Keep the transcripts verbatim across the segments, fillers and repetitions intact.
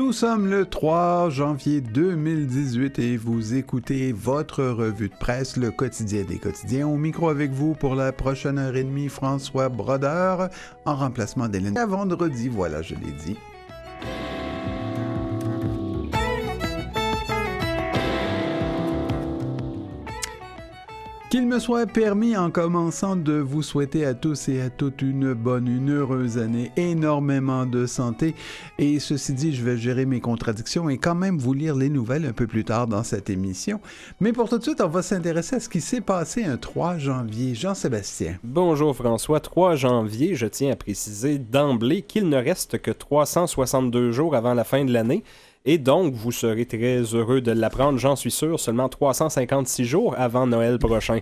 Nous sommes le trois janvier deux mille dix-huit et vous écoutez votre revue de presse, le quotidien des quotidiens. Au micro avec vous pour la prochaine heure et demie, François Brodeur, en remplacement d'Hélène. À vendredi, voilà, je l'ai dit. Qu'il me soit permis, en commençant, de vous souhaiter à tous et à toutes une bonne, une heureuse année, énormément de santé. Et ceci dit, je vais gérer mes contradictions et quand même vous lire les nouvelles un peu plus tard dans cette émission. Mais pour tout de suite, on va s'intéresser à ce qui s'est passé un trois janvier. Jean-Sébastien. Bonjour François, trois janvier, je tiens à préciser d'emblée qu'il ne reste que trois cent soixante-deux jours avant la fin de l'année. Et donc, vous serez très heureux de l'apprendre, j'en suis sûr, seulement trois cent cinquante-six jours avant Noël prochain.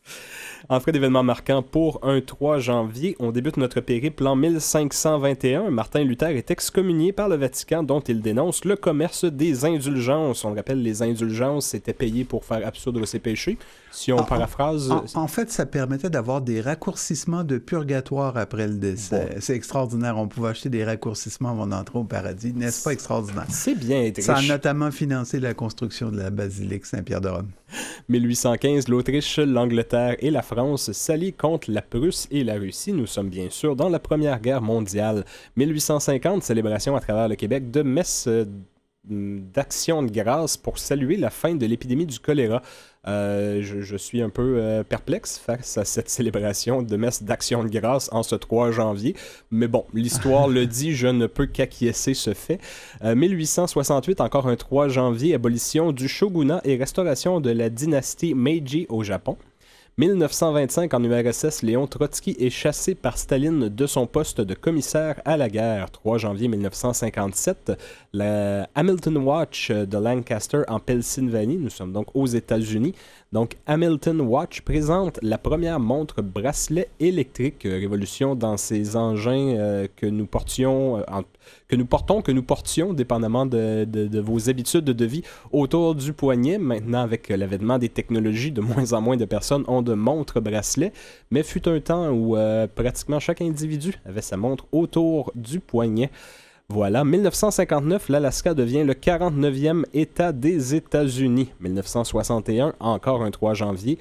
En fait d'événements marquants pour un trois janvier, on débute notre périple en mille cinq cent vingt et un. Martin Luther est excommunié par le Vatican dont il dénonce le commerce des indulgences. On le rappelle, les indulgences, c'était payé pour faire absoudre ses péchés. Si on en, paraphrase... En, en fait, ça permettait d'avoir des raccourcissements de purgatoire après le décès. Bon. C'est extraordinaire. On pouvait acheter des raccourcissements avant d'entrer au paradis. N'est-ce pas extraordinaire? C'est bien être Ça a notamment financé la construction de la basilique Saint-Pierre de Rome. mille huit cent quinze, l'Autriche, l'Angleterre et la France s'allient contre la Prusse et la Russie. Nous sommes bien sûr dans la Première Guerre mondiale. mille huit cent cinquante, célébration à travers le Québec de messes d'action de grâce pour saluer la fin de l'épidémie du choléra. Euh, je, je suis un peu euh, perplexe face à cette célébration de messe d'action de grâce en ce trois janvier. Mais bon, l'histoire le dit, je ne peux qu'acquiescer ce fait. Euh, mille huit cent soixante-huit, encore un trois janvier, abolition du shogunat et restauration de la dynastie Meiji au Japon. mille neuf cent vingt-cinq, en U R S S, Léon Trotsky est chassé par Staline de son poste de commissaire à la guerre. trois janvier mille neuf cent cinquante-sept, la Hamilton Watch de Lancaster en Pennsylvanie, nous sommes donc aux États-Unis. Donc Hamilton Watch présente la première montre bracelet électrique, révolution dans ces engins euh, que nous portions, euh, en, que nous portons, que nous portions, dépendamment de, de, de vos habitudes de vie, autour du poignet. Maintenant, avec l'avènement des technologies, de moins en moins de personnes ont de montres bracelets, mais fut un temps où euh, pratiquement chaque individu avait sa montre autour du poignet. Voilà, mille neuf cent cinquante-neuf, l'Alaska devient le quarante-neuvième État des États-Unis. mille neuf cent soixante et un, encore un trois janvier.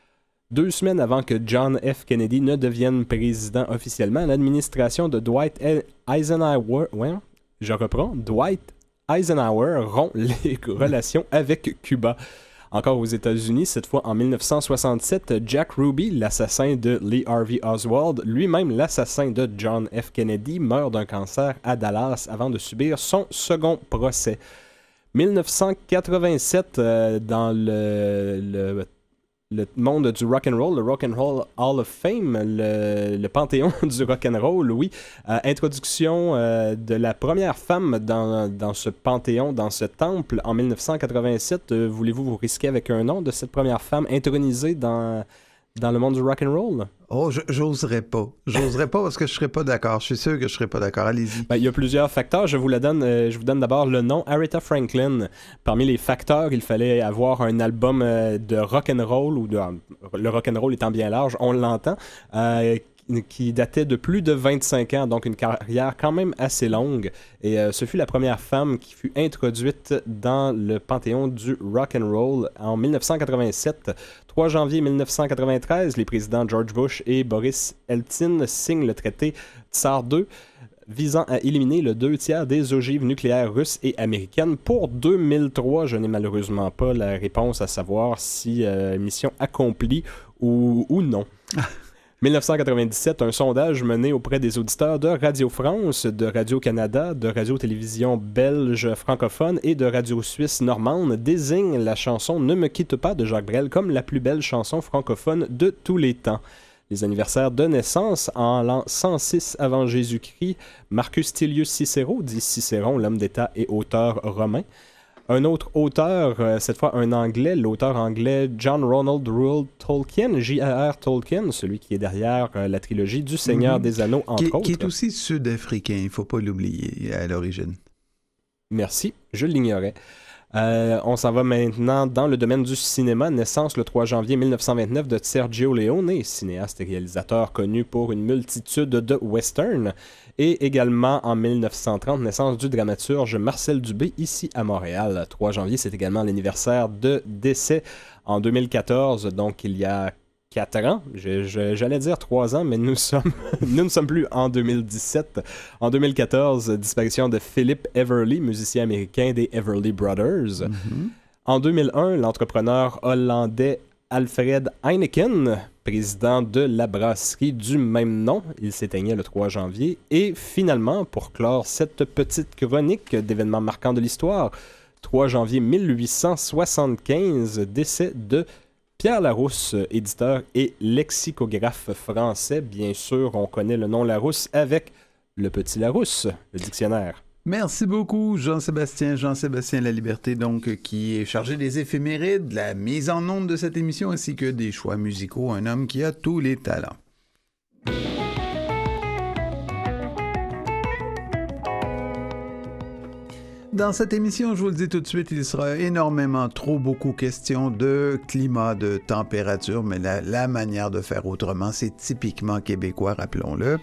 Deux semaines avant que John F. Kennedy ne devienne président officiellement, l'administration de Dwight Eisenhower, ouais, je reprends, Dwight Eisenhower rompt les relations avec Cuba. Encore aux États-Unis, cette fois en mille neuf cent soixante-sept, Jack Ruby, l'assassin de Lee Harvey Oswald, lui-même l'assassin de John F. Kennedy, meurt d'un cancer à Dallas avant de subir son second procès. mille neuf cent quatre-vingt-sept, euh, dans le, le, le monde du rock'n'roll, le Rock'n'Roll Hall of Fame, le, le panthéon du rock'n'roll, oui, euh, introduction euh, de la première femme dans, dans ce panthéon, dans ce temple en mille neuf cent quatre-vingt-sept. Euh, voulez-vous vous risquer avec un nom de cette première femme intronisée dans, dans le monde du rock'n'roll? Oh, je, j'oserais pas. J'oserais pas parce que je serais pas d'accord. Je suis sûr que je serais pas d'accord. Allez-y. Ben, il y a plusieurs facteurs. Je vous, la donne, euh, je vous donne d'abord le nom, Aretha Franklin. Parmi les facteurs, il fallait avoir un album euh, de rock'n'roll, ou de, euh, le rock'n'roll étant bien large, on l'entend, euh, qui datait de plus de vingt-cinq ans, donc une carrière quand même assez longue. Et euh, ce fut la première femme qui fut introduite dans le panthéon du rock'n'roll en mille neuf cent quatre-vingt-sept. trois janvier mille neuf cent quatre-vingt-treize, les présidents George Bush et Boris Eltsine signent le traité Tsar deux, visant à éliminer le deux tiers des ogives nucléaires russes et américaines. Pour deux mille trois, je n'ai malheureusement pas la réponse à savoir si euh, mission accomplie ou, ou non. mille neuf cent quatre-vingt-dix-sept, un sondage mené auprès des auditeurs de Radio France, de Radio-Canada, de Radio-Télévision belge francophone et de Radio Suisse normande désigne la chanson « Ne me quitte pas » de Jacques Brel comme la plus belle chanson francophone de tous les temps. Les anniversaires de naissance en l'an cent six avant Jésus-Christ, Marcus Tullius Cicéro, dit Cicéron, l'homme d'État et auteur romain. Un autre auteur, euh, cette fois un anglais, l'auteur anglais John Ronald Reuel Tolkien, J R R Tolkien, celui qui est derrière euh, la trilogie du Seigneur mm-hmm. des Anneaux, entre qui, autres. Qui est aussi sud-africain, il ne faut pas l'oublier à l'origine. Merci, je l'ignorais. Euh, on s'en va maintenant dans le domaine du cinéma. Naissance le trois janvier mille neuf cent vingt-neuf de Sergio Leone, cinéaste et réalisateur connu pour une multitude de westerns. Et également en mille neuf cent trente, naissance du dramaturge Marcel Dubé, ici à Montréal. trois janvier, c'est également l'anniversaire de décès en deux mille quatorze, donc il y a quatre ans, je, je, j'allais dire trois ans, mais nous sommes nous ne sommes plus en deux mille dix-sept. En deux mille quatorze, disparition de Philip Everly, musicien américain des Everly Brothers. Mm-hmm. En deux mille un, l'entrepreneur hollandais Alfred Heineken, président de la brasserie du même nom, il s'éteignait le trois janvier. Et finalement, pour clore cette petite chronique d'événements marquants de l'histoire, trois janvier mille huit cent soixante-quinze, décès de Pierre Larousse, éditeur et lexicographe français. Bien sûr, on connaît le nom Larousse avec le petit Larousse, le dictionnaire. Merci beaucoup, Jean-Sébastien. Jean-Sébastien Laliberté, donc, qui est chargé des éphémérides, de la mise en onde de cette émission, ainsi que des choix musicaux. Un homme qui a tous les talents. Dans cette émission, je vous le dis tout de suite, il sera énormément trop beaucoup question de climat, de température, mais la, la manière de faire autrement, c'est typiquement québécois, rappelons-le.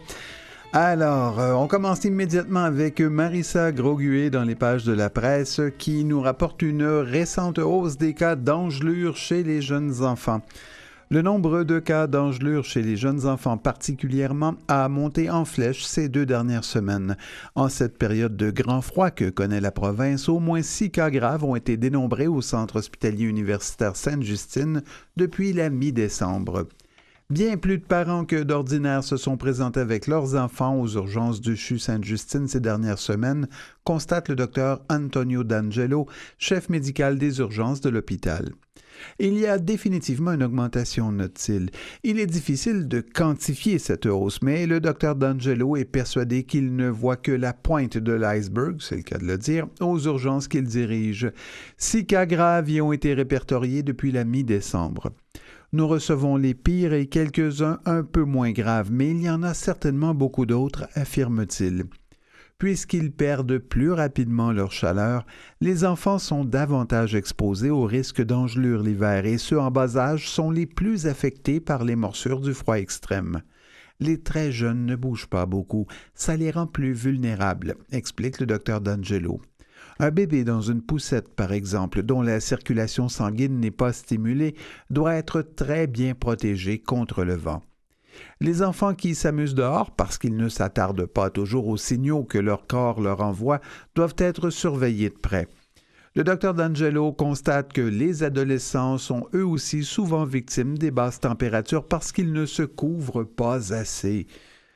Alors, euh, on commence immédiatement avec Marissa Groguet dans les pages de la presse qui nous rapporte une récente hausse des cas d'engelure chez les jeunes enfants. Le nombre de cas d'engelure chez les jeunes enfants particulièrement a monté en flèche ces deux dernières semaines. En cette période de grand froid que connaît la province, au moins six cas graves ont été dénombrés au Centre hospitalier universitaire Sainte-Justine depuis la mi-décembre. Bien plus de parents que d'ordinaire se sont présentés avec leurs enfants aux urgences du C H U Sainte-Justine ces dernières semaines, constate le docteur Antonio D'Angelo, chef médical des urgences de l'hôpital. Il y a définitivement une augmentation, note-t-il. Il est difficile de quantifier cette hausse, mais le docteur D'Angelo est persuadé qu'il ne voit que la pointe de l'iceberg, c'est le cas de le dire, aux urgences qu'il dirige. Six cas graves y ont été répertoriés depuis la mi-décembre. Nous recevons les pires et quelques-uns un peu moins graves, mais il y en a certainement beaucoup d'autres, affirme-t-il. Puisqu'ils perdent plus rapidement leur chaleur, les enfants sont davantage exposés au risque d'engelure l'hiver et ceux en bas âge sont les plus affectés par les morsures du froid extrême. Les très jeunes ne bougent pas beaucoup, ça les rend plus vulnérables, explique le docteur D'Angelo. Un bébé dans une poussette, par exemple, dont la circulation sanguine n'est pas stimulée, doit être très bien protégé contre le vent. Les enfants qui s'amusent dehors parce qu'ils ne s'attardent pas toujours aux signaux que leur corps leur envoie doivent être surveillés de près. Le docteur D'Angelo constate que les adolescents sont eux aussi souvent victimes des basses températures parce qu'ils ne se couvrent pas assez.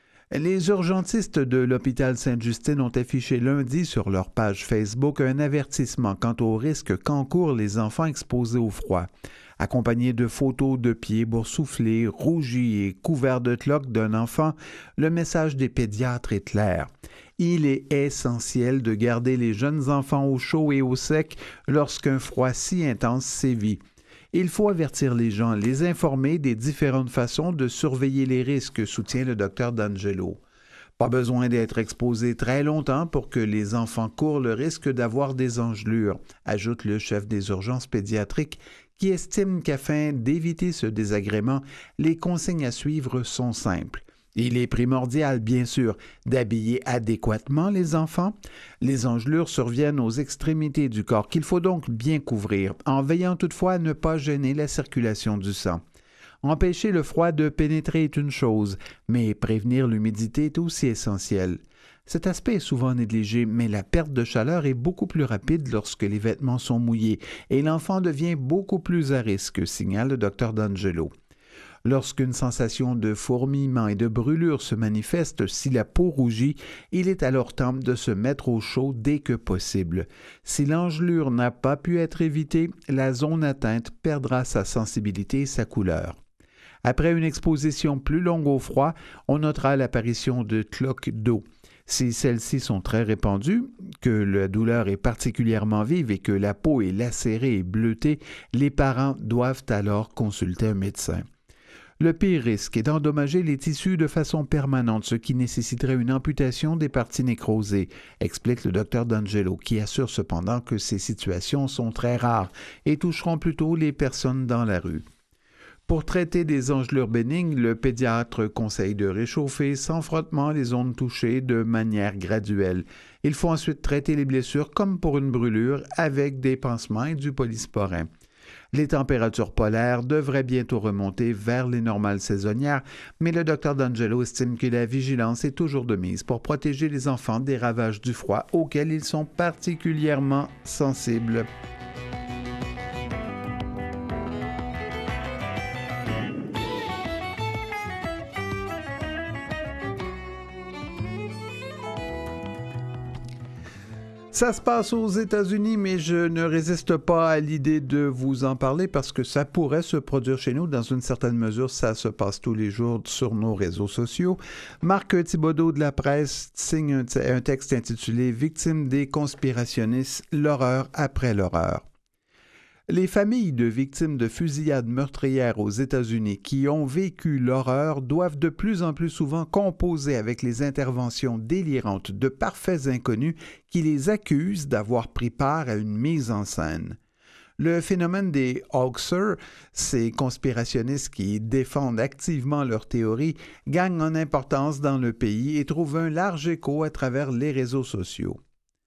Les urgentistes de l'hôpital Sainte-Justine ont affiché lundi sur leur page Facebook un avertissement quant au risque qu'encourent les enfants exposés au froid. Accompagné de photos de pieds boursouflés, rougis et couverts de cloques d'un enfant, le message des pédiatres est clair. Il est essentiel de garder les jeunes enfants au chaud et au sec lorsqu'un froid si intense sévit. Il faut avertir les gens, les informer des différentes façons de surveiller les risques, soutient le docteur D'Angelo. Pas besoin d'être exposé très longtemps pour que les enfants courent le risque d'avoir des engelures, ajoute le chef des urgences pédiatriques, qui estime qu'afin d'éviter ce désagrément, les consignes à suivre sont simples. Il est primordial, bien sûr, d'habiller adéquatement les enfants. Les engelures surviennent aux extrémités du corps qu'il faut donc bien couvrir, en veillant toutefois à ne pas gêner la circulation du sang. Empêcher le froid de pénétrer est une chose, mais prévenir l'humidité est aussi essentiel. Cet aspect est souvent négligé, mais la perte de chaleur est beaucoup plus rapide lorsque les vêtements sont mouillés et l'enfant devient beaucoup plus à risque, signale le docteur D'Angelo. Lorsqu'une sensation de fourmillement et de brûlure se manifeste si la peau rougit, il est alors temps de se mettre au chaud dès que possible. Si l'engelure n'a pas pu être évitée, la zone atteinte perdra sa sensibilité et sa couleur. Après une exposition plus longue au froid, on notera l'apparition de cloques d'eau. Si celles-ci sont très répandues, que la douleur est particulièrement vive et que la peau est lacérée et bleutée, les parents doivent alors consulter un médecin. Le pire risque est d'endommager les tissus de façon permanente, ce qui nécessiterait une amputation des parties nécrosées, explique le docteur D'Angelo, qui assure cependant que ces situations sont très rares et toucheront plutôt les personnes dans la rue. Pour traiter des engelures bénignes, le pédiatre conseille de réchauffer sans frottement les zones touchées de manière graduelle. Il faut ensuite traiter les blessures comme pour une brûlure avec des pansements et du polysporin. Les températures polaires devraient bientôt remonter vers les normales saisonnières, mais le docteur D'Angelo estime que la vigilance est toujours de mise pour protéger les enfants des ravages du froid auxquels ils sont particulièrement sensibles. Ça se passe aux États-Unis, mais je ne résiste pas à l'idée de vous en parler parce que ça pourrait se produire chez nous. Dans une certaine mesure, ça se passe tous les jours sur nos réseaux sociaux. Marc Thibodeau de la Presse signe un, t- un texte intitulé « Victimes des conspirationnistes, l'horreur après l'horreur ». Les familles de victimes de fusillades meurtrières aux États-Unis qui ont vécu l'horreur doivent de plus en plus souvent composer avec les interventions délirantes de parfaits inconnus qui les accusent d'avoir pris part à une mise en scène. Le phénomène des hoaxers, ces conspirationnistes qui défendent activement leurs théories, gagne en importance dans le pays et trouve un large écho à travers les réseaux sociaux.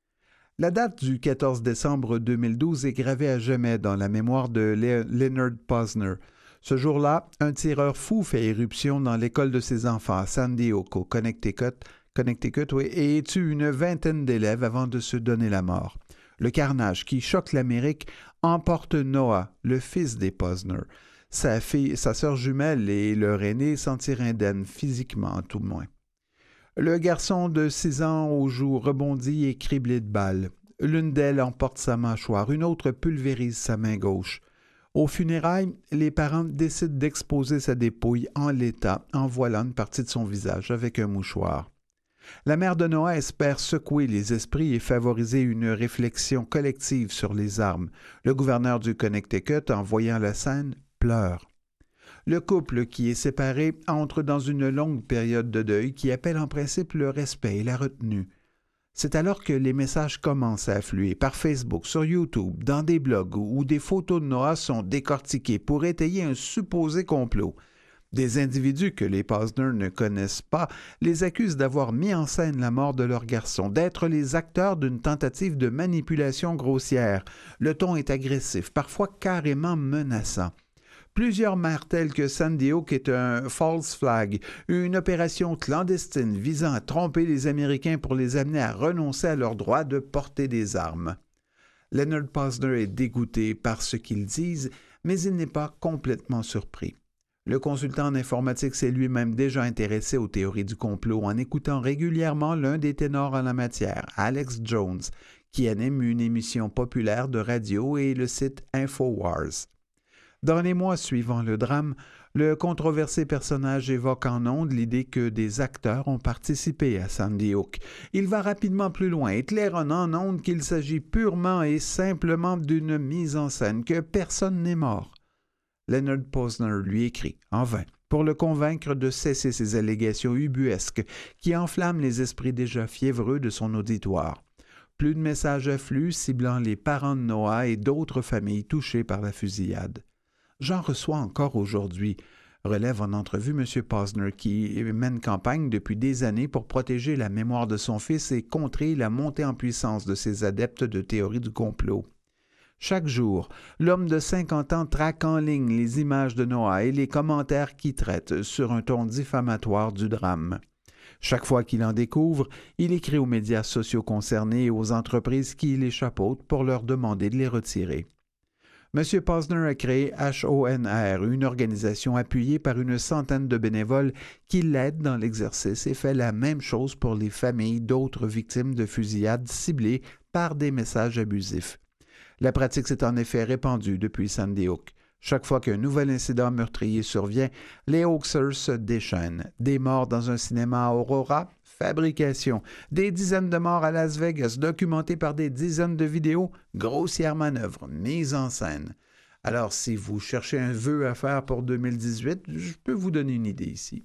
La date du quatorze décembre deux mille douze est gravée à jamais dans la mémoire de Le- Leonard Posner. Ce jour-là, un tireur fou fait éruption dans l'école de ses enfants à Sandy Hook, au Connecticut, Connecticut oui, et tue une vingtaine d'élèves avant de se donner la mort. Le carnage qui choque l'Amérique emporte Noah, le fils des Posner. Sa fille, sa sœur jumelle et leur aîné s'en tirent indemnes, physiquement tout le moins. Le garçon de six ans aux joues rebondit et criblé de balles. L'une d'elles emporte sa mâchoire, une autre pulvérise sa main gauche. Aux funérailles, les parents décident d'exposer sa dépouille en l'état, en voilant une partie de son visage avec un mouchoir. La mère de Noah espère secouer les esprits et favoriser une réflexion collective sur les armes. Le gouverneur du Connecticut, en voyant la scène, pleure. Le couple qui est séparé entre dans une longue période de deuil qui appelle en principe le respect et la retenue. C'est alors que les messages commencent à affluer par Facebook, sur YouTube, dans des blogs où des photos de Noah sont décortiquées pour étayer un supposé complot. Des individus que les Posner ne connaissent pas les accusent d'avoir mis en scène la mort de leur garçon, d'être les acteurs d'une tentative de manipulation grossière. Le ton est agressif, parfois carrément menaçant. Plusieurs martèlent que Sandy Hook est un false flag, une opération clandestine visant à tromper les Américains pour les amener à renoncer à leur droit de porter des armes. Leonard Posner est dégoûté par ce qu'ils disent, mais il n'est pas complètement surpris. Le consultant en informatique s'est lui-même déjà intéressé aux théories du complot en écoutant régulièrement l'un des ténors en la matière, Alex Jones, qui anime une émission populaire de radio et le site InfoWars. Dans les mois suivant le drame, le controversé personnage évoque en ondes l'idée que des acteurs ont participé à Sandy Hook. Il va rapidement plus loin, éclairant en ondes qu'il s'agit purement et simplement d'une mise en scène, que personne n'est mort. Leonard Posner lui écrit, en vain, pour le convaincre de cesser ces allégations ubuesques qui enflamment les esprits déjà fiévreux de son auditoire. Plus de messages affluent ciblant les parents de Noah et d'autres familles touchées par la fusillade. J'en reçois encore aujourd'hui, relève en entrevue M. Posner, qui mène campagne depuis des années pour protéger la mémoire de son fils et contrer la montée en puissance de ses adeptes de théorie du complot. Chaque jour, l'homme de cinquante ans traque en ligne les images de Noah et les commentaires qui traitent sur un ton diffamatoire du drame. Chaque fois qu'il en découvre, il écrit aux médias sociaux concernés et aux entreprises qui les chapeautent pour leur demander de les retirer. M. Posner a créé H O N R, une organisation appuyée par une centaine de bénévoles qui l'aident dans l'exercice et fait la même chose pour les familles d'autres victimes de fusillades ciblées par des messages abusifs. La pratique s'est en effet répandue depuis Sandy Hook. Chaque fois qu'un nouvel incident meurtrier survient, les hoaxers se déchaînent. Des morts dans un cinéma à Aurora, fabrication. Des dizaines de morts à Las Vegas, documentées par des dizaines de vidéos, grossière manœuvre, mise en scène. Alors, si vous cherchez un vœu à faire pour deux mille dix-huit, je peux vous donner une idée ici.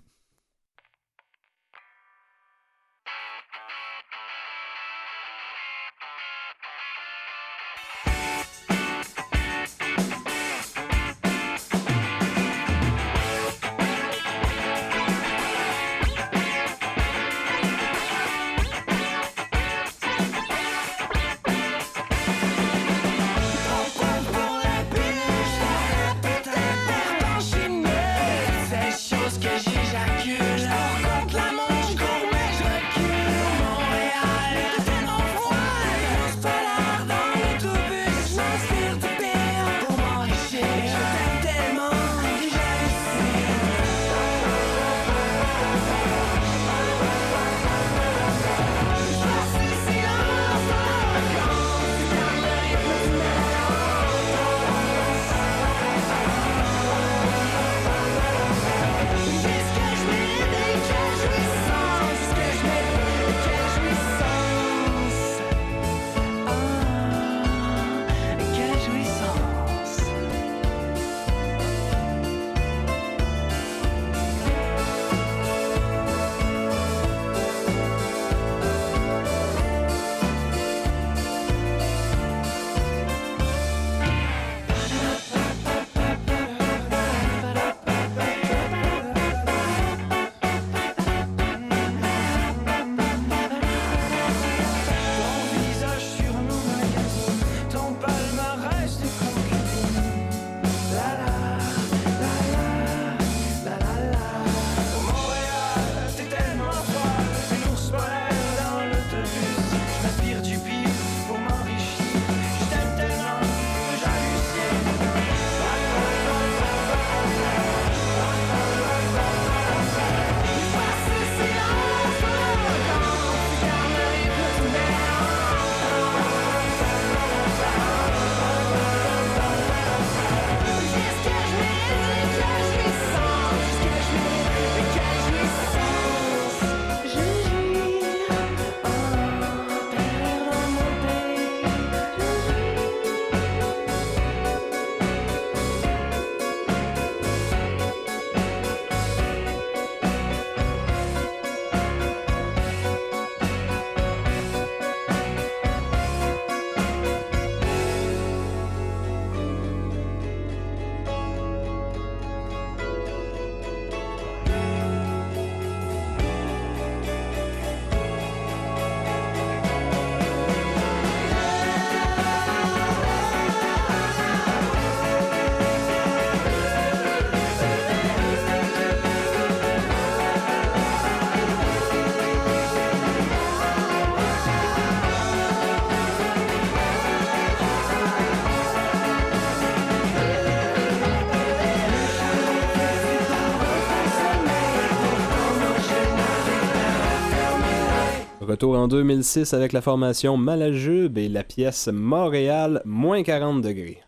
Retour en deux mille six avec la formation Malajube et la pièce Montréal, moins quarante degrés.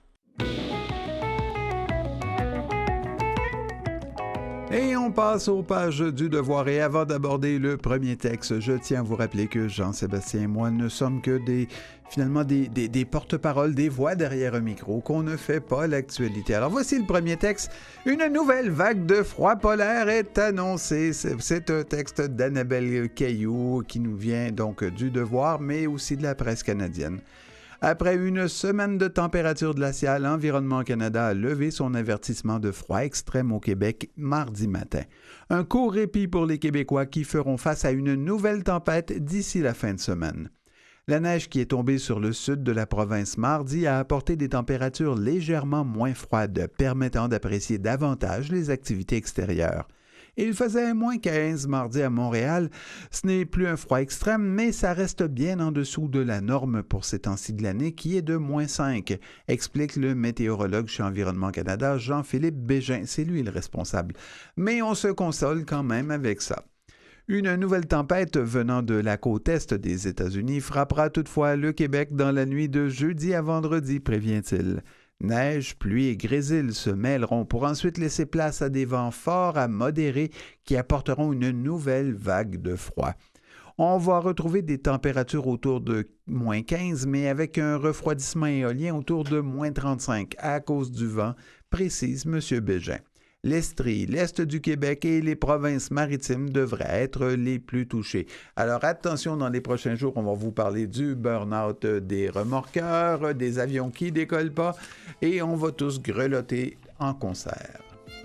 Et on passe aux pages du Devoir. Et avant d'aborder le premier texte, je tiens à vous rappeler que Jean-Sébastien et moi ne sommes que des, finalement, des, des, des porte-paroles, des voix derrière un micro, qu'on ne fait pas l'actualité. Alors voici le premier texte. Une nouvelle vague de froid polaire est annoncée. C'est, c'est un texte d'Annabelle Cailloux qui nous vient donc du Devoir, mais aussi de la presse canadienne. Après une semaine de température glaciale, Environnement Canada a levé son avertissement de froid extrême au Québec mardi matin. Un court répit pour les Québécois qui feront face à une nouvelle tempête d'ici la fin de semaine. La neige qui est tombée sur le sud de la province mardi a apporté des températures légèrement moins froides, permettant d'apprécier davantage les activités extérieures. Il faisait moins quinze mardi à Montréal. Ce n'est plus un froid extrême, mais ça reste bien en dessous de la norme pour ces temps-ci de l'année qui est de moins cinq, explique le météorologue chez Environnement Canada, Jean-Philippe Bégin. C'est lui le responsable. Mais on se console quand même avec ça. Une nouvelle tempête venant de la côte est des États-Unis frappera toutefois le Québec dans la nuit de jeudi à vendredi, prévient-il. Neige, pluie et grésil se mêleront pour ensuite laisser place à des vents forts à modérés qui apporteront une nouvelle vague de froid. On va retrouver des températures autour de moins quinze, mais avec un refroidissement éolien autour de moins trente-cinq à cause du vent, précise M. Bégin. L'Estrie, l'Est du Québec et les provinces maritimes devraient être les plus touchées. Alors attention, dans les prochains jours, on va vous parler du burn-out des remorqueurs, des avions qui décollent pas, et on va tous grelotter en concert.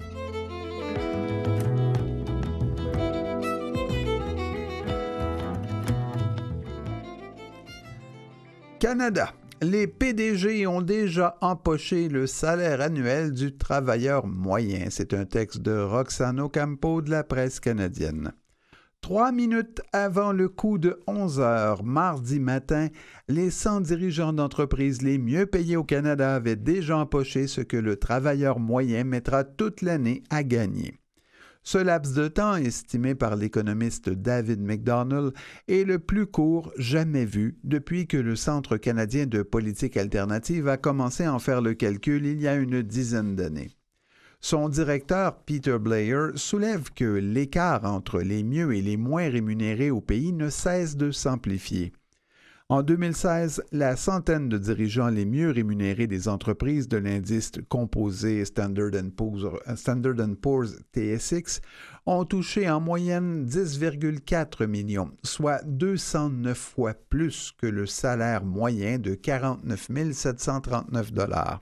Canada. Les P D G ont déjà empoché le salaire annuel du travailleur moyen. C'est un texte de Roxane Ocampo de la presse canadienne. Trois minutes avant le coup de onze heures, mardi matin, les cent dirigeants d'entreprises les mieux payés au Canada avaient déjà empoché ce que le travailleur moyen mettra toute l'année à gagner. Ce laps de temps, estimé par l'économiste David McDonald, est le plus court jamais vu depuis que le Centre canadien de politique alternative a commencé à en faire le calcul il y a une dizaine d'années. Son directeur, Peter Blair, soulève que l'écart entre les mieux et les moins rémunérés au pays ne cesse de s'amplifier. En deux mille seize, la centaine de dirigeants les mieux rémunérés des entreprises de l'indice composé Standard and Poor's, Standard and Poor's T S X ont touché en moyenne dix virgule quatre millions, soit deux cent neuf fois plus que le salaire moyen de quarante-neuf mille sept cent trente-neuf dollars.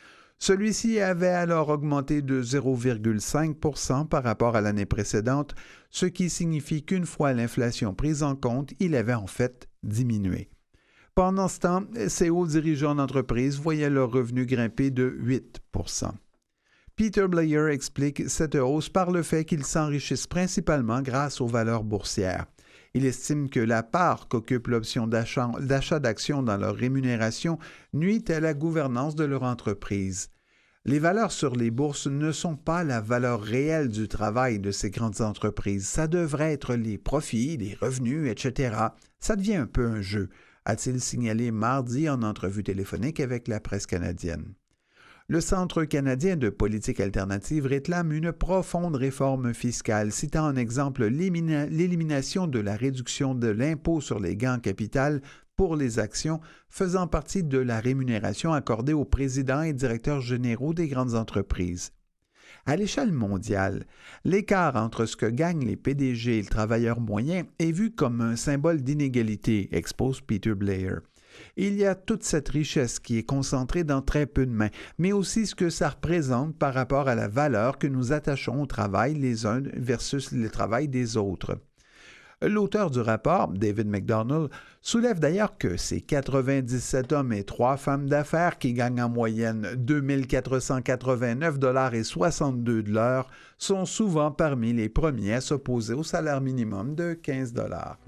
Celui-ci avait alors augmenté de zéro virgule cinq pour cent par rapport à l'année précédente, ce qui signifie qu'une fois l'inflation prise en compte, il avait en fait diminué. Pendant ce temps, ces hauts dirigeants d'entreprise voyaient leurs revenus grimper de huit pour cent. Peter Blair explique cette hausse par le fait qu'ils s'enrichissent principalement grâce aux valeurs boursières. Il estime que la part qu'occupe l'option d'achat, d'achat d'actions dans leur rémunération nuit à la gouvernance de leur entreprise. Les valeurs sur les bourses ne sont pas la valeur réelle du travail de ces grandes entreprises. Ça devrait être les profits, les revenus, et cetera. Ça devient un peu un jeu, a-t-il signalé mardi en entrevue téléphonique avec la presse canadienne. Le Centre canadien de politique alternative réclame une profonde réforme fiscale, citant en exemple l'élimina- l'élimination de la réduction de l'impôt sur les gains en capital pour les actions faisant partie de la rémunération accordée aux présidents et directeurs généraux des grandes entreprises. À l'échelle mondiale, l'écart entre ce que gagnent les P D G et le travailleur moyen est vu comme un symbole d'inégalité, expose Peter Blair. Il y a toute cette richesse qui est concentrée dans très peu de mains, mais aussi ce que ça représente par rapport à la valeur que nous attachons au travail les uns versus le travail des autres. L'auteur du rapport, David McDonald, soulève d'ailleurs que ces quatre-vingt-dix-sept hommes et trois femmes d'affaires qui gagnent en moyenne deux mille quatre cent quatre-vingt-neuf dollars et soixante-deux de l'heure sont souvent parmi les premiers à s'opposer au salaire minimum de quinze dollars.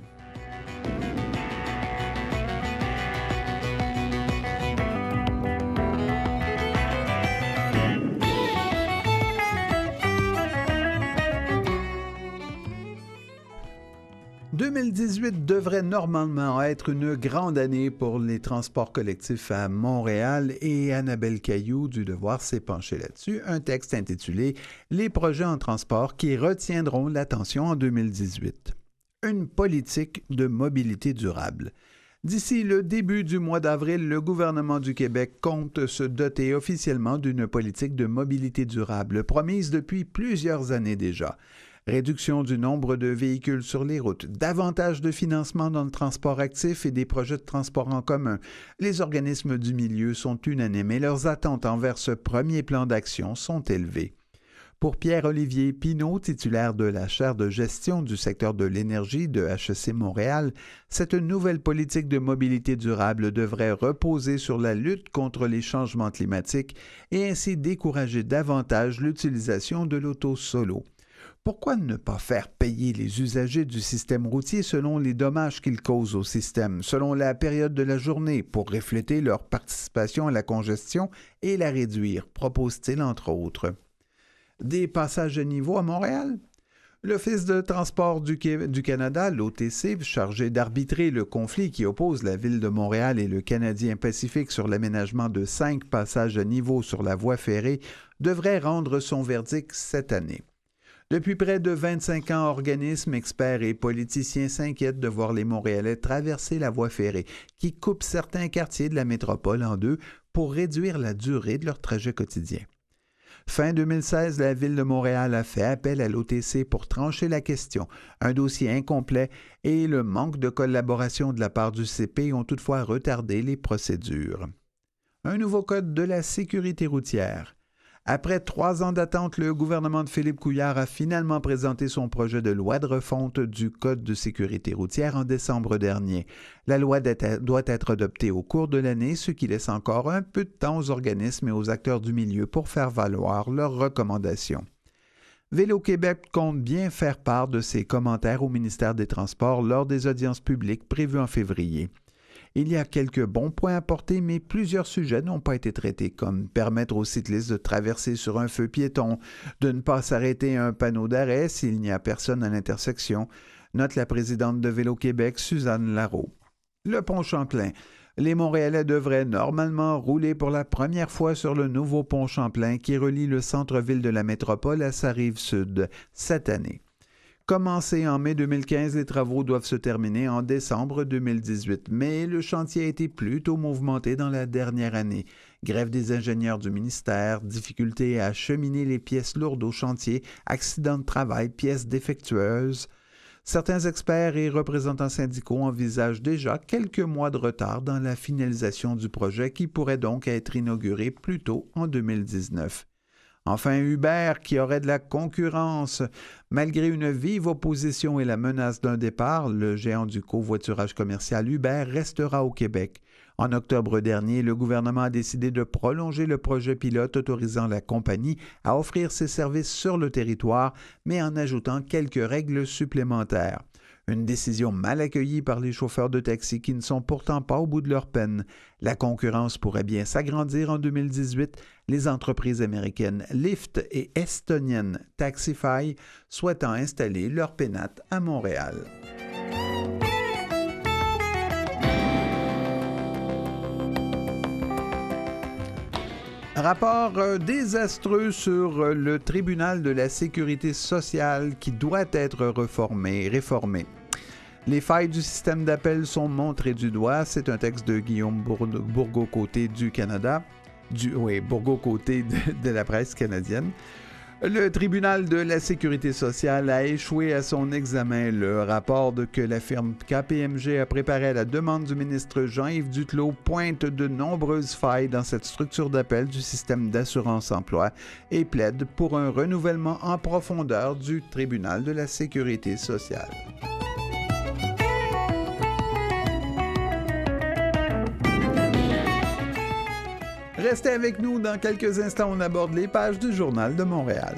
deux mille dix-huit devrait normalement être une grande année pour les transports collectifs à Montréal et Annabelle Cailloux du Devoir s'est penchée là-dessus, un texte intitulé « Les projets en transport qui retiendront l'attention en deux mille dix-huit ». Une politique de mobilité durable. D'ici le début du mois d'avril, le gouvernement du Québec compte se doter officiellement d'une politique de mobilité durable promise depuis plusieurs années déjà. Réduction du nombre de véhicules sur les routes, davantage de financement dans le transport actif et des projets de transport en commun. Les organismes du milieu sont unanimes et leurs attentes envers ce premier plan d'action sont élevées. Pour Pierre-Olivier Pinault, titulaire de la chaire de gestion du secteur de l'énergie de H E C Montréal, cette nouvelle politique de mobilité durable devrait reposer sur la lutte contre les changements climatiques et ainsi décourager davantage l'utilisation de l'auto solo. Pourquoi ne pas faire payer les usagers du système routier selon les dommages qu'ils causent au système, selon la période de la journée, pour refléter leur participation à la congestion et la réduire, propose-t-il entre autres. Des passages à niveau à Montréal? L'Office de transport du, du Canada, l'O T C, chargé d'arbitrer le conflit qui oppose la Ville de Montréal et le Canadien Pacifique sur l'aménagement de cinq passages à niveau sur la voie ferrée, devrait rendre son verdict cette année. Depuis près de vingt-cinq ans, organismes, experts et politiciens s'inquiètent de voir les Montréalais traverser la voie ferrée qui coupe certains quartiers de la métropole en deux pour réduire la durée de leur trajet quotidien. Fin deux mille seize, la Ville de Montréal a fait appel à l'O T C pour trancher la question. Un dossier incomplet et le manque de collaboration de la part du C P ont toutefois retardé les procédures. Un nouveau code de la sécurité routière. Après trois ans d'attente, le gouvernement de Philippe Couillard a finalement présenté son projet de loi de refonte du Code de sécurité routière en décembre dernier. La loi doit être adoptée au cours de l'année, ce qui laisse encore un peu de temps aux organismes et aux acteurs du milieu pour faire valoir leurs recommandations. Vélo-Québec compte bien faire part de ses commentaires au ministère des Transports lors des audiences publiques prévues en février. Il y a quelques bons points à porter, mais plusieurs sujets n'ont pas été traités, comme permettre aux cyclistes de traverser sur un feu piéton, de ne pas s'arrêter à un panneau d'arrêt s'il n'y a personne à l'intersection, note la présidente de Vélo-Québec, Suzanne Larreau. Le pont Champlain. Les Montréalais devraient normalement rouler pour la première fois sur le nouveau pont Champlain qui relie le centre-ville de la métropole à sa rive sud cette année. Commencés en mai deux mille quinze, les travaux doivent se terminer en décembre deux mille dix-huit, mais le chantier a été plutôt mouvementé dans la dernière année. Grève des ingénieurs du ministère, difficultés à acheminer les pièces lourdes au chantier, accidents de travail, pièces défectueuses. Certains experts et représentants syndicaux envisagent déjà quelques mois de retard dans la finalisation du projet qui pourrait donc être inauguré plus tôt en deux mille dix-neuf. Enfin, Uber, qui aurait de la concurrence. Malgré une vive opposition et la menace d'un départ, le géant du covoiturage commercial Uber restera au Québec. En octobre dernier, le gouvernement a décidé de prolonger le projet pilote autorisant la compagnie à offrir ses services sur le territoire, mais en ajoutant quelques règles supplémentaires. Une décision mal accueillie par les chauffeurs de taxi qui ne sont pourtant pas au bout de leur peine. La concurrence pourrait bien s'agrandir en deux mille dix-huit, les entreprises américaines Lyft et estoniennes Taxify souhaitant installer leur pénate à Montréal. Rapport euh, désastreux sur euh, le tribunal de la sécurité sociale qui doit être reformé, réformé. Les failles du système d'appel sont montrées du doigt. C'est un texte de Guillaume Bourgault-Côté du Canada, du, oui, Bourgault-Côté de, de la presse canadienne. Le tribunal de la sécurité sociale a échoué à son examen. Le rapport de que la firme K P M G a préparé à la demande du ministre Jean-Yves Duclos pointe de nombreuses failles dans cette structure d'appel du système d'assurance-emploi et plaide pour un renouvellement en profondeur du tribunal de la sécurité sociale. Restez avec nous, dans quelques instants, on aborde les pages du Journal de Montréal.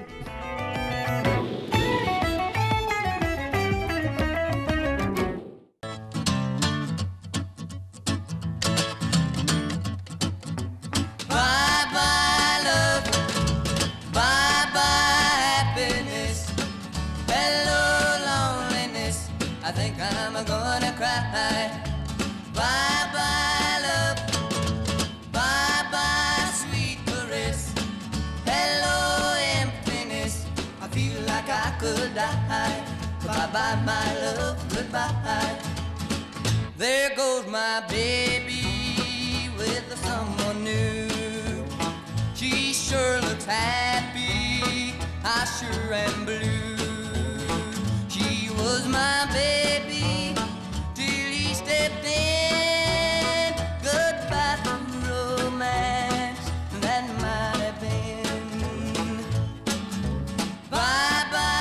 Bye-bye, my love, goodbye. There goes my baby with someone new. She sure looks happy, I sure am blue. She was my baby till he stepped in. Goodbye to romance, that might have been. Bye-bye.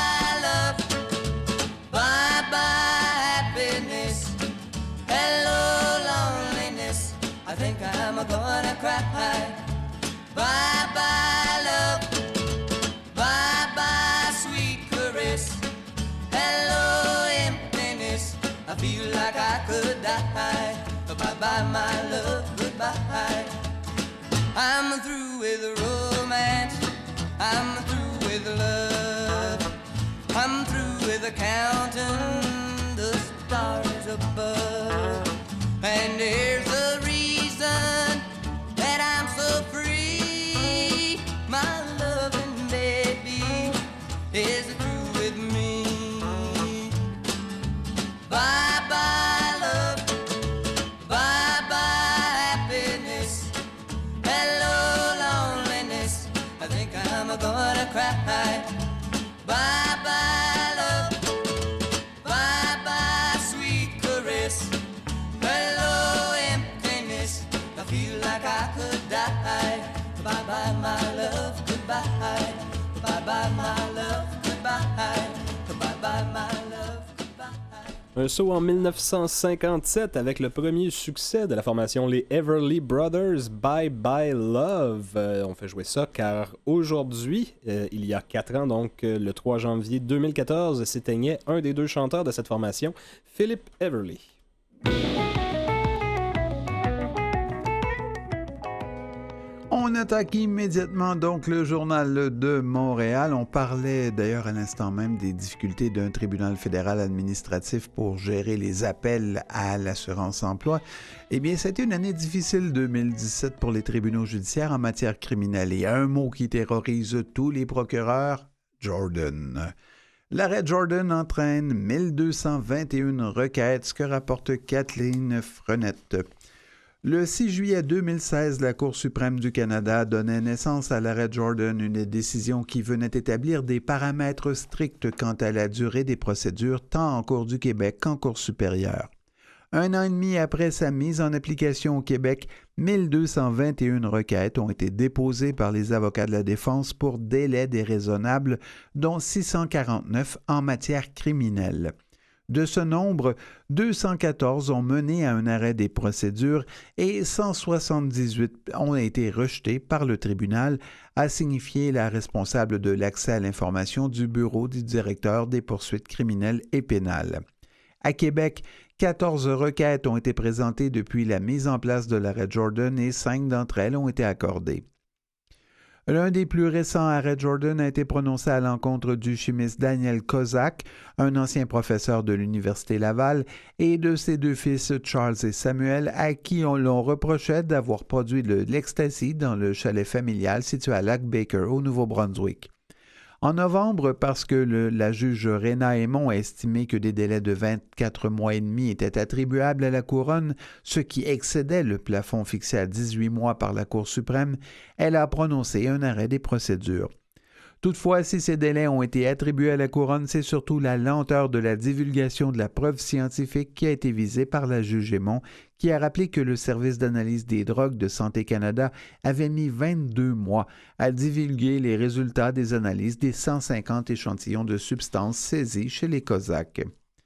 I'm gonna cry. Bye-bye, love. Bye-bye, sweet caress. Hello, emptiness. I feel like I could die. Bye-bye, my love, goodbye. I'm through with romance. I'm through with love. I'm through with counting the stars above. And there's a reason that I'm so free. My loving baby is a true Un saut en mille neuf cent cinquante-sept avec le premier succès de la formation les Everly Brothers, Bye Bye Love. Euh, on fait jouer ça car aujourd'hui, euh, il y a quatre ans, donc euh, le trois janvier deux mille quatorze, s'éteignait un des deux chanteurs de cette formation, Philip Everly. On attaque immédiatement donc le journal de Montréal. On parlait d'ailleurs à l'instant même des difficultés d'un tribunal fédéral administratif pour gérer les appels à l'assurance-emploi. Eh bien, c'était une année difficile deux mille dix-sept pour les tribunaux judiciaires en matière criminelle. Et un mot qui terrorise tous les procureurs, Jordan. L'arrêt Jordan entraîne mille deux cent vingt et une requêtes, ce que rapporte Kathleen Frenette. Le six juillet deux mille seize, la Cour suprême du Canada donnait naissance à l'arrêt Jordan, une décision qui venait établir des paramètres stricts quant à la durée des procédures tant en Cour du Québec qu'en Cour supérieure. Un an et demi après sa mise en application au Québec, mille deux cent vingt et une requêtes ont été déposées par les avocats de la défense pour délai déraisonnable, dont six cent quarante-neuf en matière criminelle. De ce nombre, deux cent quatorze ont mené à un arrêt des procédures et cent soixante-dix-huit ont été rejetés par le tribunal, a signifié la responsable de l'accès à l'information du Bureau du directeur des poursuites criminelles et pénales. À Québec, quatorze requêtes ont été présentées depuis la mise en place de l'arrêt Jordan et cinq d'entre elles ont été accordées. L'un des plus récents arrêts Jordan a été prononcé à l'encontre du chimiste Daniel Kozak, un ancien professeur de l'Université Laval, et de ses deux fils Charles et Samuel, à qui on l'on reprochait d'avoir produit de l'ecstasy dans le chalet familial situé à Lac Baker, au Nouveau-Brunswick. En novembre, parce que le, la juge Réna Aymon a estimé que des délais de vingt-quatre mois et demi étaient attribuables à la Couronne, ce qui excédait le plafond fixé à dix-huit mois par la Cour suprême, elle a prononcé un arrêt des procédures. Toutefois, si ces délais ont été attribués à la Couronne, c'est surtout la lenteur de la divulgation de la preuve scientifique qui a été visée par la juge Aymon, qui a rappelé que le service d'analyse des drogues de Santé Canada avait mis vingt-deux mois à divulguer les résultats des analyses des cent cinquante échantillons de substances saisis chez les Cosaques.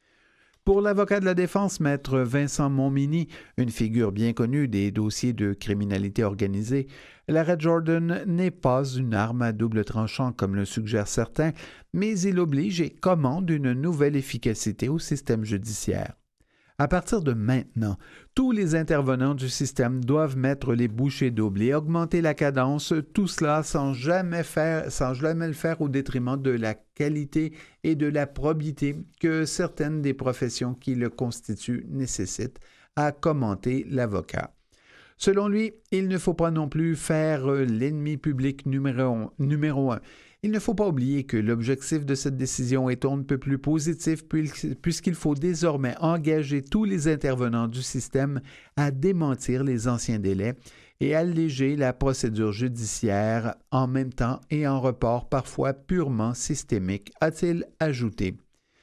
Pour l'avocat de la défense, maître Vincent Montminy, une figure bien connue des dossiers de criminalité organisée, l'arrêt Jordan n'est pas une arme à double tranchant comme le suggèrent certains, mais il oblige et commande une nouvelle efficacité au système judiciaire. À partir de maintenant, tous les intervenants du système doivent mettre les bouchées doubles et augmenter la cadence, tout cela sans jamais faire, sans jamais le faire au détriment de la qualité et de la probité que certaines des professions qui le constituent nécessitent, a commenté l'avocat. Selon lui, il ne faut pas non plus faire l'ennemi public numéro, numéro un. Il ne faut pas oublier que l'objectif de cette décision est on ne peut plus positif puisqu'il faut désormais engager tous les intervenants du système à démentir les anciens délais et alléger la procédure judiciaire en même temps et en report parfois purement systémique, a-t-il ajouté.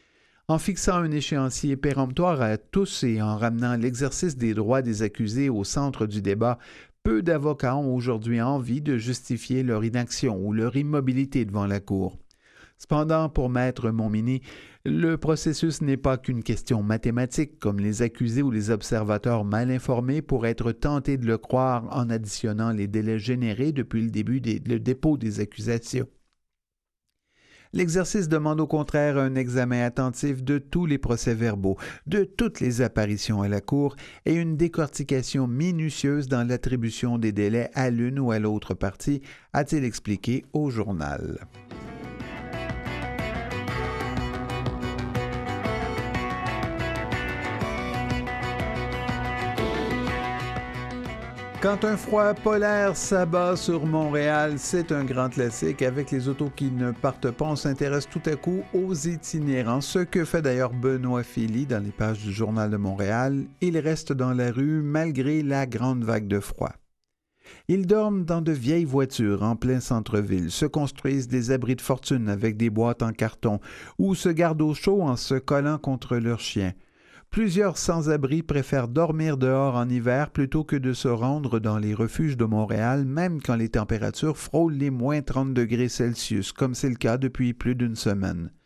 En fixant un échéancier péremptoire à tous et en ramenant l'exercice des droits des accusés au centre du débat, peu d'avocats ont aujourd'hui envie de justifier leur inaction ou leur immobilité devant la Cour. Cependant, pour Maître Montminy, le processus n'est pas qu'une question mathématique, comme les accusés ou les observateurs mal informés pourraient être tentés de le croire en additionnant les délais générés depuis le début des, le dépôt des accusations. L'exercice demande au contraire un examen attentif de tous les procès-verbaux, de toutes les apparitions à la Cour et une décortication minutieuse dans l'attribution des délais à l'une ou à l'autre partie, a-t-il expliqué au journal. Quand un froid polaire s'abat sur Montréal, c'est un grand classique. Avec les autos qui ne partent pas, on s'intéresse tout à coup aux itinérants, ce que fait d'ailleurs Benoît Philly dans les pages du Journal de Montréal. Il reste dans la rue malgré la grande vague de froid. Ils dorment dans de vieilles voitures en plein centre-ville, se construisent des abris de fortune avec des boîtes en carton ou se gardent au chaud en se collant contre leurs chiens. Plusieurs sans-abri préfèrent dormir dehors en hiver plutôt que de se rendre dans les refuges de Montréal, même quand les températures frôlent les moins trente degrés Celsius, comme c'est le cas depuis plus d'une semaine.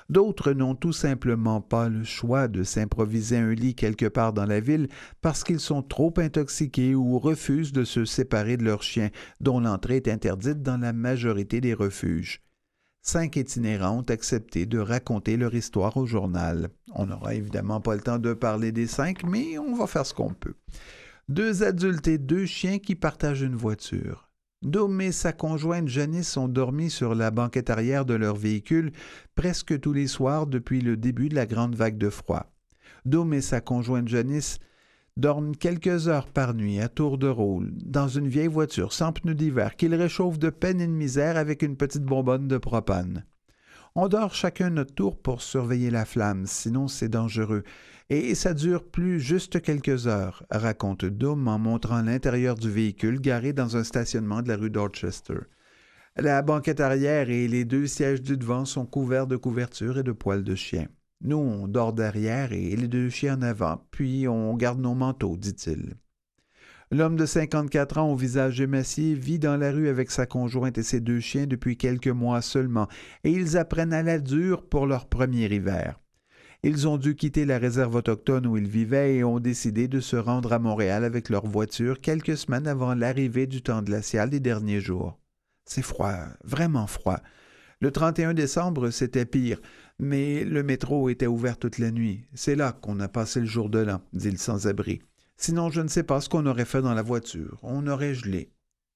D'autres n'ont tout simplement pas le choix de s'improviser un lit quelque part dans la ville parce qu'ils sont trop intoxiqués ou refusent de se séparer de leur chien, dont l'entrée est interdite dans la majorité des refuges. Cinq itinérants ont accepté de raconter leur histoire au journal. On n'aura évidemment pas le temps de parler des cinq, mais on va faire ce qu'on peut. Deux adultes et deux chiens qui partagent une voiture. Dom et sa conjointe Janice ont dormi sur la banquette arrière de leur véhicule presque tous les soirs depuis le début de la grande vague de froid. Dom et sa conjointe Janice dorment quelques heures par nuit à tour de rôle dans une vieille voiture sans pneus d'hiver qu'ils réchauffent de peine et de misère avec une petite bonbonne de propane. On dort chacun notre tour pour surveiller la flamme, sinon c'est dangereux. Et ça dure plus juste quelques heures, raconte Dom en montrant l'intérieur du véhicule garé dans un stationnement de la rue Dorchester. La banquette arrière et les deux sièges du devant sont couverts de couvertures et de poils de chien. Nous, on dort derrière et les deux chiens en avant, puis on garde nos manteaux, dit-il. L'homme de cinquante-quatre ans au visage émacié vit dans la rue avec sa conjointe et ses deux chiens depuis quelques mois seulement, et ils apprennent à la dure pour leur premier hiver. Ils ont dû quitter la réserve autochtone où ils vivaient et ont décidé de se rendre à Montréal avec leur voiture quelques semaines avant l'arrivée du temps glacial des derniers jours. C'est froid, vraiment froid. Le trente et un décembre, c'était pire, mais le métro était ouvert toute la nuit. C'est là qu'on a passé le jour de l'an, dit le sans-abri. Sinon, je ne sais pas ce qu'on aurait fait dans la voiture. On aurait gelé.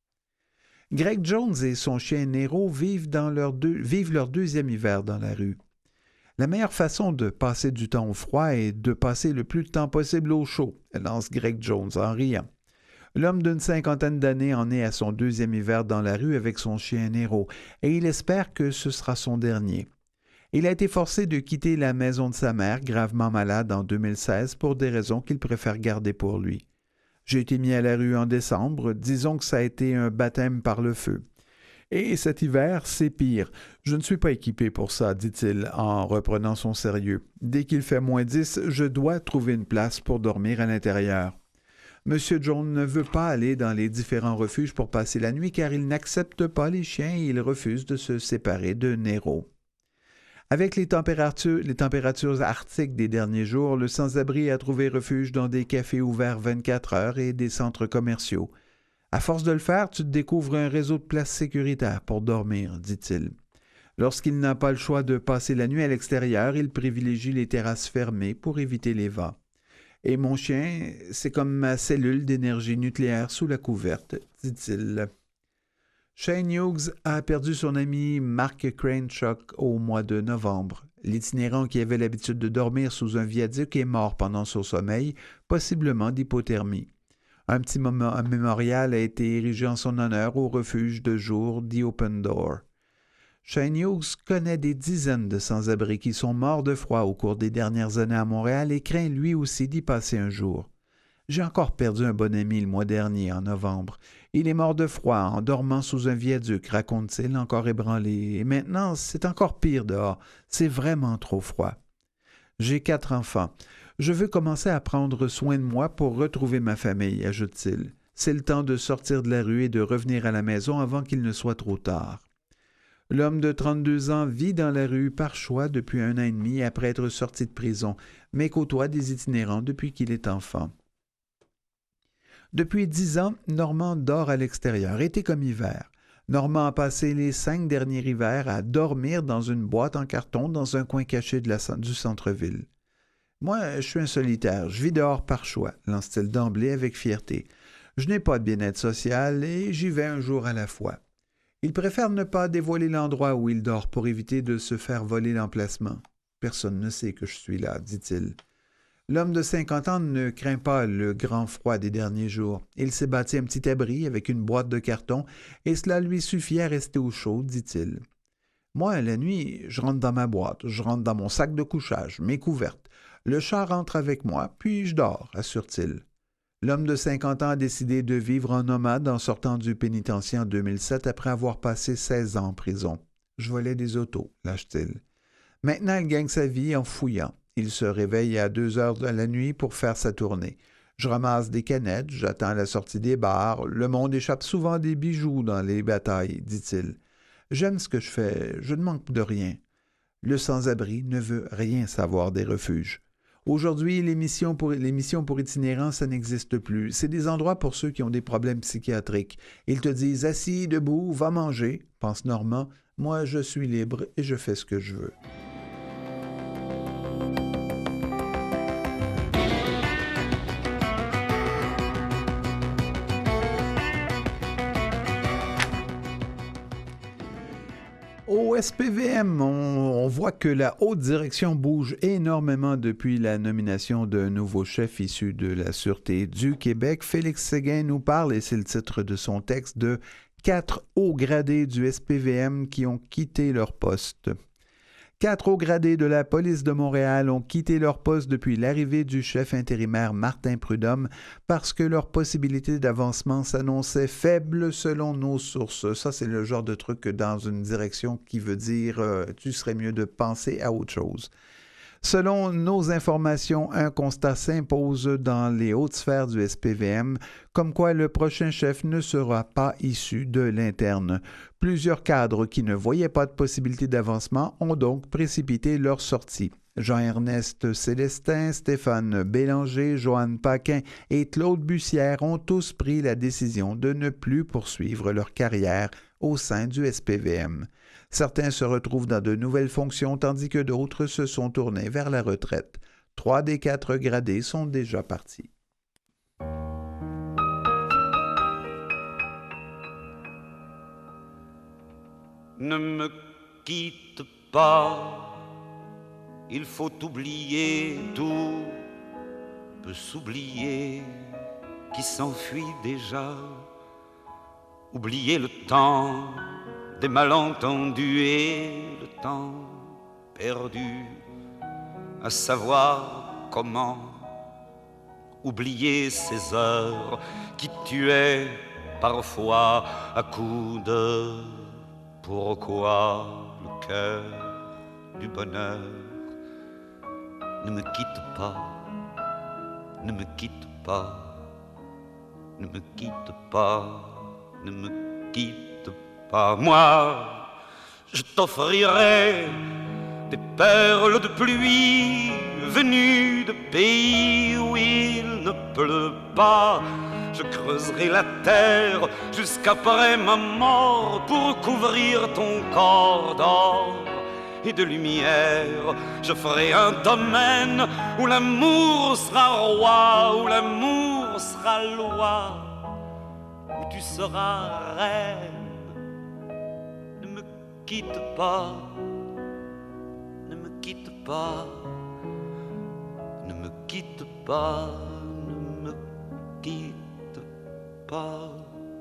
Greg Jones et son chien Nero vivent, dans leur deux, vivent leur deuxième hiver dans la rue. La meilleure façon de passer du temps au froid est de passer le plus de temps possible au chaud, lance Greg Jones en riant. L'homme d'une cinquantaine d'années en est à son deuxième hiver dans la rue avec son chien Nero, et il espère que ce sera son dernier. Il a été forcé de quitter la maison de sa mère, gravement malade en deux mille seize, pour des raisons qu'il préfère garder pour lui. J'ai été mis à la rue en décembre, disons que ça a été un baptême par le feu. Et cet hiver, c'est pire. Je ne suis pas équipé pour ça, dit-il en reprenant son sérieux. Dès qu'il fait moins dix, je dois trouver une place pour dormir à l'intérieur. Monsieur Jones ne veut pas aller dans les différents refuges pour passer la nuit car il n'accepte pas les chiens et il refuse de se séparer de Nero. Avec les températures, les températures arctiques des derniers jours, le sans-abri a trouvé refuge dans des cafés ouverts vingt-quatre heures et des centres commerciaux. À force de le faire, tu te découvres un réseau de places sécuritaires pour dormir, dit-il. Lorsqu'il n'a pas le choix de passer la nuit à l'extérieur, il privilégie les terrasses fermées pour éviter les vents. Et mon chien, c'est comme ma cellule d'énergie nucléaire sous la couverte, dit-il. Shane Hughes a perdu son ami Mark Cranchuk au mois de novembre. L'itinérant qui avait l'habitude de dormir sous un viaduc est mort pendant son sommeil, possiblement d'hypothermie. Un petit mom- mémorial a été érigé en son honneur au refuge de jour The Open Door. Shane Hughes connaît des dizaines de sans-abri qui sont morts de froid au cours des dernières années à Montréal et craint lui aussi d'y passer un jour. J'ai encore perdu un bon ami le mois dernier, en novembre. Il est mort de froid en dormant sous un viaduc, raconte-t-il, encore ébranlé. Et maintenant, c'est encore pire dehors. C'est vraiment trop froid. J'ai quatre enfants. Je veux commencer à prendre soin de moi pour retrouver ma famille, ajoute-t-il. C'est le temps de sortir de la rue et de revenir à la maison avant qu'il ne soit trop tard. L'homme de trente-deux ans vit dans la rue par choix depuis un an et demi après être sorti de prison, mais côtoie des itinérants depuis qu'il est enfant. Depuis dix ans, Normand dort à l'extérieur, été comme hiver. Normand a passé les cinq derniers hivers à dormir dans une boîte en carton dans un coin caché de la, du centre-ville. Moi, je suis un solitaire, je vis dehors par choix, lance-t-il d'emblée avec fierté. Je n'ai pas de bien-être social et j'y vais un jour à la fois. Il préfère ne pas dévoiler l'endroit où il dort pour éviter de se faire voler l'emplacement. Personne ne sait que je suis là, dit-il. L'homme de cinquante ans ne craint pas le grand froid des derniers jours. Il s'est bâti un petit abri avec une boîte de carton et cela lui suffit à rester au chaud, dit-il. Moi, la nuit, je rentre dans ma boîte, je rentre dans mon sac de couchage, mes couvertes. Le chat rentre avec moi, puis je dors, assure-t-il. L'homme de cinquante ans a décidé de vivre en nomade en sortant du pénitencier en deux mille sept après avoir passé seize ans en prison. Je volais des autos, lâche-t-il. Maintenant, il gagne sa vie en fouillant. Il se réveille à deux heures de la nuit pour faire sa tournée. Je ramasse des canettes, j'attends la sortie des bars. Le monde échappe souvent des bijoux dans les batailles, dit-il. J'aime ce que je fais, je ne manque de rien. Le sans-abri ne veut rien savoir des refuges. Aujourd'hui, les missions pour, les missions pour itinérants, ça n'existe plus. C'est des endroits pour ceux qui ont des problèmes psychiatriques. Ils te disent « Assis, debout, va manger », pense Normand. « Moi, je suis libre et je fais ce que je veux. » Au S P V M, on, on voit que la haute direction bouge énormément depuis la nomination d'un nouveau chef issu de la Sûreté du Québec. Félix Séguin nous parle, et c'est le titre de son texte, de quatre hauts gradés du S P V M qui ont quitté leur poste. Quatre hauts gradés de la police de Montréal ont quitté leur poste depuis l'arrivée du chef intérimaire Martin Prudhomme parce que leurs possibilités d'avancement s'annonçaient faibles selon nos sources. Ça, c'est le genre de truc dans une direction qui veut dire euh, tu serais mieux de penser à autre chose. Selon nos informations, un constat s'impose dans les hautes sphères du S P V M, comme quoi le prochain chef ne sera pas issu de l'interne. Plusieurs cadres qui ne voyaient pas de possibilité d'avancement ont donc précipité leur sortie. Jean-Ernest Célestin, Stéphane Bélanger, Joanne Paquin et Claude Bussière ont tous pris la décision de ne plus poursuivre leur carrière au sein du S P V M. Certains se retrouvent dans de nouvelles fonctions, tandis que d'autres se sont tournés vers la retraite. Trois des quatre gradés sont déjà partis. Ne me quitte pas, il faut oublier, tout peut s'oublier, qui s'enfuit déjà. Oublier le temps des malentendus et le temps perdu, à savoir comment oublier ces heures qui tuaient parfois à coups de pourquoi le cœur du bonheur. Ne me quitte pas, ne me quitte pas, ne me quitte pas, ne me quitte pas. Moi, je t'offrirai des perles de pluie venues de pays où il ne pleut pas. Je creuserai la terre jusqu'après ma mort pour couvrir ton corps d'or et de lumière. Je ferai un domaine où l'amour sera roi, où l'amour sera loi, où tu seras reine. Ne me quitte pas, ne me quitte pas, ne me quitte pas, ne me quitte pas.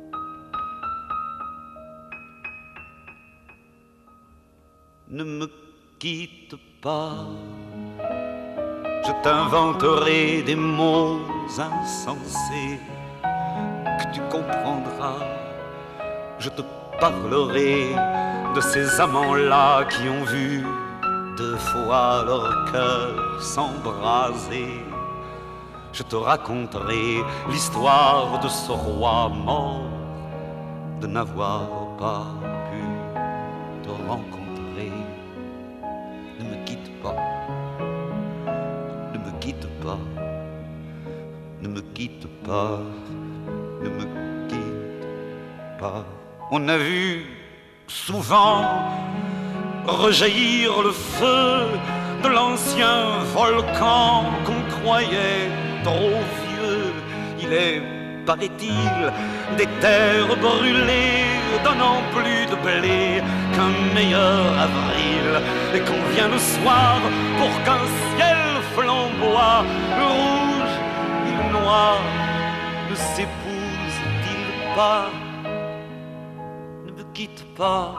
Ne me quitte pas, je t'inventerai des mots insensés que tu comprendras. Je te parlerai de ces amants-là qui ont vu deux fois leur cœur s'embraser. Je te raconterai l'histoire de ce roi mort, de n'avoir pas pu te rencontrer. Ne me quitte pas, ne me quitte pas, ne me quitte pas, ne me quitte pas. On a vu souvent rejaillir le feu de l'ancien volcan qu'on croyait trop vieux. Il est, paraît-il, des terres brûlées donnant plus de blé qu'un meilleur avril, et qu'on vient le soir pour qu'un ciel flamboie. Le rouge et le noir ne s'épousent-ils pas? Ne me quitte pas,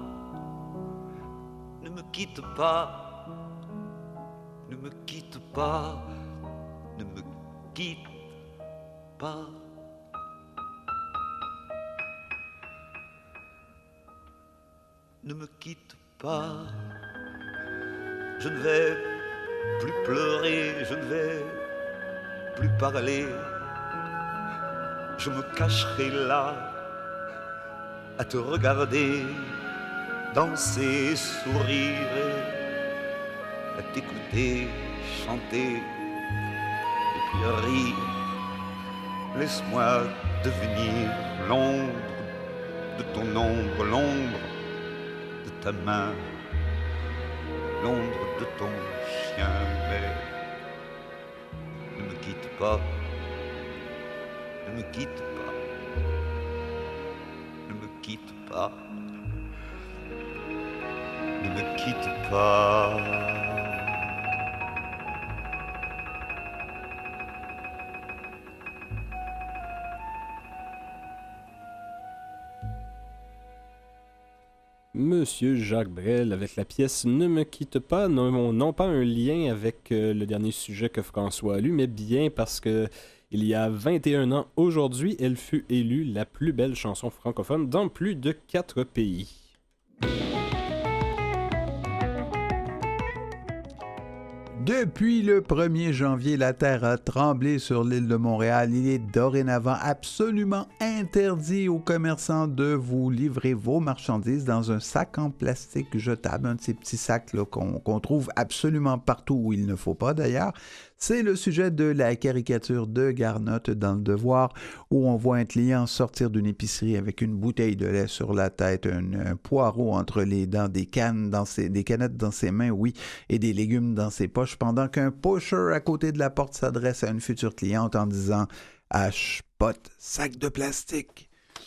ne me quitte pas, ne me quitte pas, ne me quitte pas. Ne me quitte pas, je ne vais plus pleurer, je ne vais plus parler. Je me cacherai là à te regarder danser, sourire à t'écouter chanter et puis rire. Laisse-moi devenir l'ombre de ton ombre, l'ombre de ta main, l'ombre de ton chien, mais ne me quitte pas, ne me quitte pas, ne me quitte pas, ne me quitte pas. Monsieur Jacques Brel avec la pièce « Ne me quitte pas », non, non pas un lien avec euh, le dernier sujet que François a lu, mais bien parce que il y a vingt et un ans aujourd'hui, elle fut élue la plus belle chanson francophone dans plus de quatre pays. Depuis le premier janvier, la terre a tremblé sur l'île de Montréal. Il est dorénavant absolument interdit aux commerçants de vous livrer vos marchandises dans un sac en plastique jetable, un de ces petits sacs là, qu'on, qu'on trouve absolument partout où il ne faut pas d'ailleurs. C'est le sujet de la caricature de Garnotte dans Le Devoir, où on voit un client sortir d'une épicerie avec une bouteille de lait sur la tête, un, un poireau entre les dents, des cannes dans ses, des canettes dans ses mains, oui, et des légumes dans ses poches, pendant qu'un pusher à côté de la porte s'adresse à une future cliente en disant « H, pot, sac de plastique ».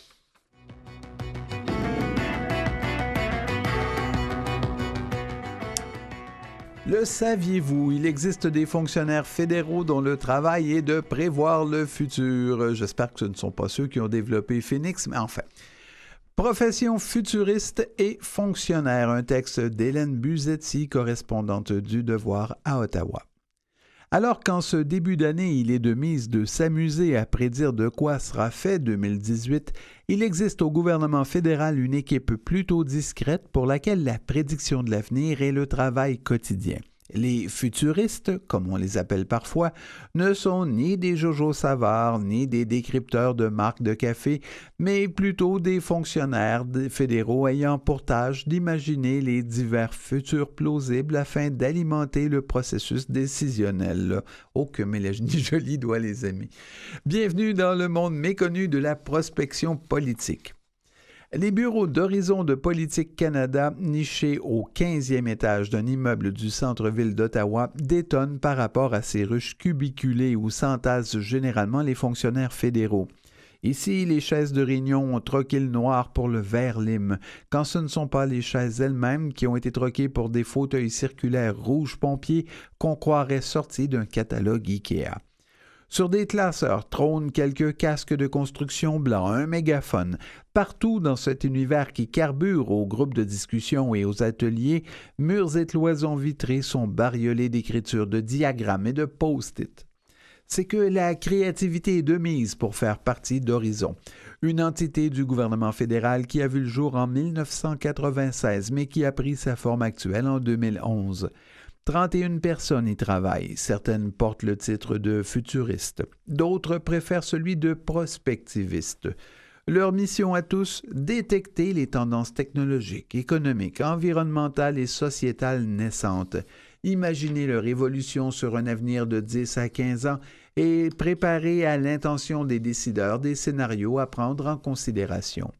Le saviez-vous, il existe des fonctionnaires fédéraux dont le travail est de prévoir le futur. J'espère que ce ne sont pas ceux qui ont développé Phoenix, mais enfin. Profession futuriste et fonctionnaire, un texte d'Hélène Buzetti, correspondante du Devoir à Ottawa. Alors qu'en ce début d'année, il est de mise de s'amuser à prédire de quoi sera fait deux mille dix-huit, il existe au gouvernement fédéral une équipe plutôt discrète pour laquelle la prédiction de l'avenir est le travail quotidien. Les futuristes, comme on les appelle parfois, ne sont ni des Jojo Savard, ni des décrypteurs de marques de café, mais plutôt des fonctionnaires fédéraux ayant pour tâche d'imaginer les divers futurs plausibles afin d'alimenter le processus décisionnel. Oh, que mélège ni joli doit les aimer. Bienvenue dans le monde méconnu de la prospection politique. Les bureaux d'Horizon de Politique Canada, nichés au quinzième étage d'un immeuble du centre-ville d'Ottawa, détonnent par rapport à ces ruches cubiculées où s'entassent généralement les fonctionnaires fédéraux. Ici, les chaises de réunion ont troqué le noir pour le vert lime, quand ce ne sont pas les chaises elles-mêmes qui ont été troquées pour des fauteuils circulaires rouge pompier qu'on croirait sortis d'un catalogue Ikea. Sur des classeurs trônent quelques casques de construction blancs, un mégaphone. Partout dans cet univers qui carbure aux groupes de discussion et aux ateliers, murs et cloisons vitrées sont bariolés d'écritures, de diagrammes et de post-it. C'est que la créativité est de mise pour faire partie d'Horizon, une entité du gouvernement fédéral qui a vu le jour en dix-neuf cent quatre-vingt-seize, mais qui a pris sa forme actuelle en deux mille onze. trente et une personnes y travaillent. Certaines portent le titre de futuristes. D'autres préfèrent celui de prospectivistes. Leur mission à tous, détecter les tendances technologiques, économiques, environnementales et sociétales naissantes, imaginer leur évolution sur un avenir de dix à quinze ans et préparer à l'intention des décideurs des scénarios à prendre en considération.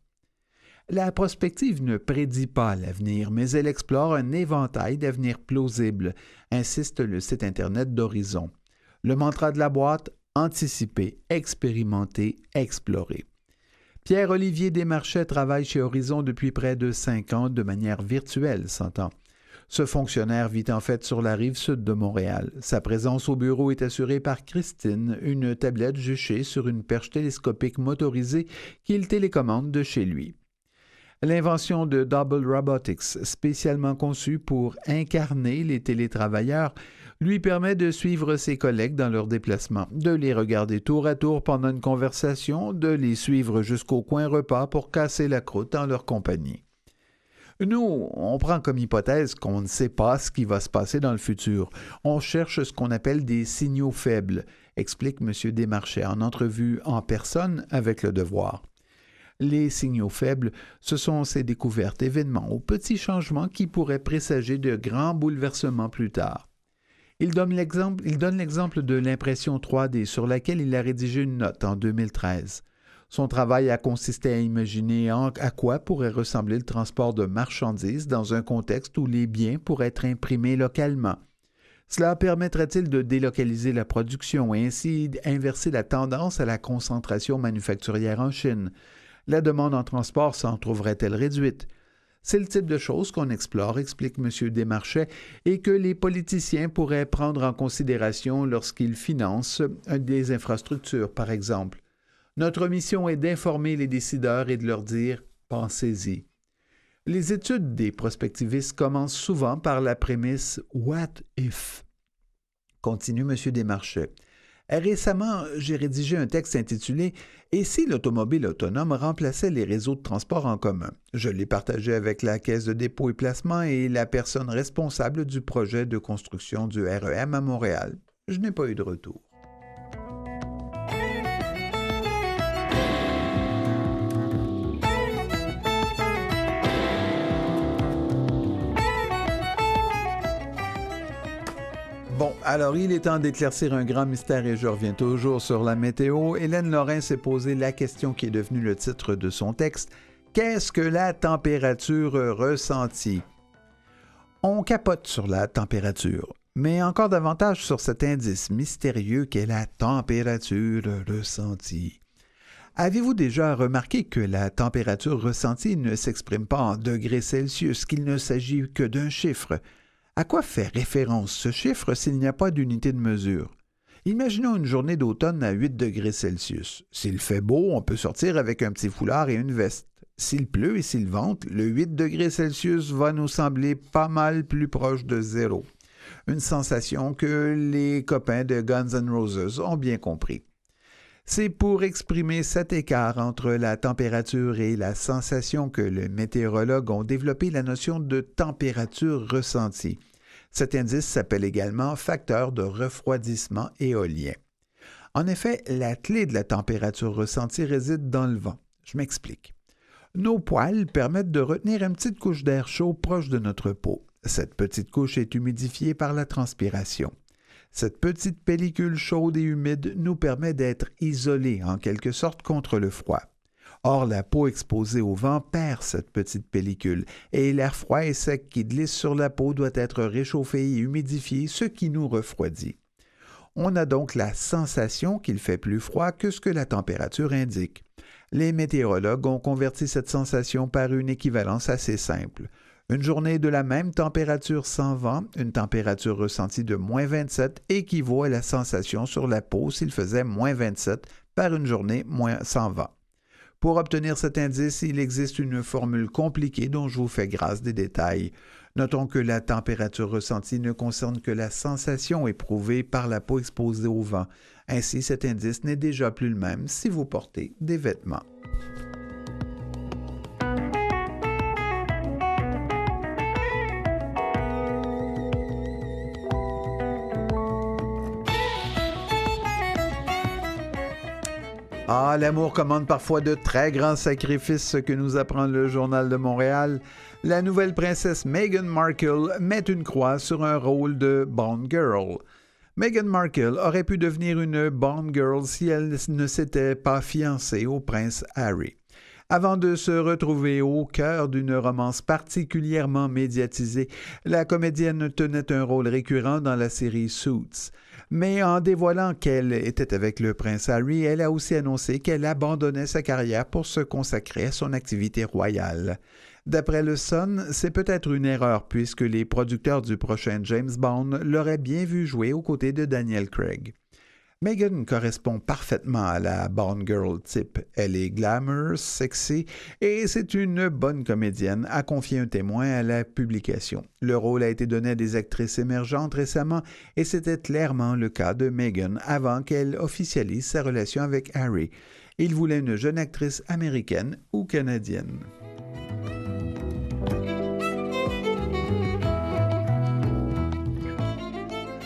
La prospective ne prédit pas l'avenir, mais elle explore un éventail d'avenirs plausibles, insiste le site Internet d'Horizon. Le mantra de la boîte, anticiper, expérimenter, explorer. Pierre-Olivier Desmarchais travaille chez Horizon depuis près de cinq ans de manière virtuelle, s'entend. Ce fonctionnaire vit en fait sur la rive sud de Montréal. Sa présence au bureau est assurée par Christine, une tablette juchée sur une perche télescopique motorisée qu'il télécommande de chez lui. L'invention de Double Robotics, spécialement conçue pour incarner les télétravailleurs, lui permet de suivre ses collègues dans leurs déplacements, de les regarder tour à tour pendant une conversation, de les suivre jusqu'au coin repas pour casser la croûte en leur compagnie. Nous, on prend comme hypothèse qu'on ne sait pas ce qui va se passer dans le futur. On cherche ce qu'on appelle des signaux faibles, explique M. Desmarchais en entrevue en personne avec Le Devoir. Les signaux faibles, ce sont ces découvertes, événements ou petits changements qui pourraient présager de grands bouleversements plus tard. Il donne l'exemple, il donne l'exemple de l'impression trois D sur laquelle il a rédigé une note en deux mille treize. Son travail a consisté à imaginer en, à quoi pourrait ressembler le transport de marchandises dans un contexte où les biens pourraient être imprimés localement. Cela permettrait-il de délocaliser la production et ainsi inverser la tendance à la concentration manufacturière en Chine? La demande en transport s'en trouverait-elle réduite? C'est le type de choses qu'on explore, explique M. Desmarchais, et que les politiciens pourraient prendre en considération lorsqu'ils financent des infrastructures, par exemple. Notre mission est d'informer les décideurs et de leur dire « pensez-y ». Les études des prospectivistes commencent souvent par la prémisse « What if ?» Continue M. Desmarchais. Récemment, j'ai rédigé un texte intitulé « Et si l'automobile autonome remplaçait les réseaux de transport en commun ?» Je l'ai partagé avec la Caisse de dépôt et placement et la personne responsable du projet de construction du R E M à Montréal. Je n'ai pas eu de retour. Bon, alors il est temps d'éclaircir un grand mystère et je reviens toujours sur la météo. Hélène Lorrain s'est posé la question qui est devenue le titre de son texte. Qu'est-ce que la température ressentie? On capote sur la température, mais encore davantage sur cet indice mystérieux qu'est la température ressentie. Avez-vous déjà remarqué que la température ressentie ne s'exprime pas en degrés Celsius, qu'il ne s'agit que d'un chiffre? À quoi fait référence ce chiffre s'il n'y a pas d'unité de mesure? Imaginons une journée d'automne à huit degrés Celsius. S'il fait beau, on peut sortir avec un petit foulard et une veste. S'il pleut et s'il vente, le huit degrés Celsius va nous sembler pas mal plus proche de zéro. Une sensation que les copains de Guns N' Roses ont bien compris. C'est pour exprimer cet écart entre la température et la sensation que les météorologues ont développé la notion de température ressentie. Cet indice s'appelle également facteur de refroidissement éolien. En effet, la clé de la température ressentie réside dans le vent. Je m'explique. Nos poils permettent de retenir une petite couche d'air chaud proche de notre peau. Cette petite couche est humidifiée par la transpiration. Cette petite pellicule chaude et humide nous permet d'être isolés en quelque sorte contre le froid. Or, la peau exposée au vent perd cette petite pellicule et l'air froid et sec qui glisse sur la peau doit être réchauffé et humidifié, ce qui nous refroidit. On a donc la sensation qu'il fait plus froid que ce que la température indique. Les météorologues ont converti cette sensation par une équivalence assez simple. Une journée de la même température sans vent, une température ressentie de moins vingt-sept équivaut à la sensation sur la peau s'il faisait moins vingt-sept par une journée moins sans vent. Pour obtenir cet indice, il existe une formule compliquée dont je vous fais grâce des détails. Notons que la température ressentie ne concerne que la sensation éprouvée par la peau exposée au vent. Ainsi, cet indice n'est déjà plus le même si vous portez des vêtements. Ah, l'amour commande parfois de très grands sacrifices, ce que nous apprend le Journal de Montréal. La nouvelle princesse Meghan Markle met une croix sur un rôle de Bond Girl. Meghan Markle aurait pu devenir une Bond Girl si elle ne s'était pas fiancée au prince Harry. Avant de se retrouver au cœur d'une romance particulièrement médiatisée, la comédienne tenait un rôle récurrent dans la série Suits. Mais en dévoilant qu'elle était avec le prince Harry, elle a aussi annoncé qu'elle abandonnait sa carrière pour se consacrer à son activité royale. D'après le Sun, c'est peut-être une erreur puisque les producteurs du prochain James Bond l'auraient bien vu jouer aux côtés de Daniel Craig. Meghan correspond parfaitement à la Bond Girl type. Elle est glamour, sexy et c'est une bonne comédienne, a confié un témoin à la publication. Le rôle a été donné à des actrices émergentes récemment et c'était clairement le cas de Meghan avant qu'elle officialise sa relation avec Harry. Il voulait une jeune actrice américaine ou canadienne.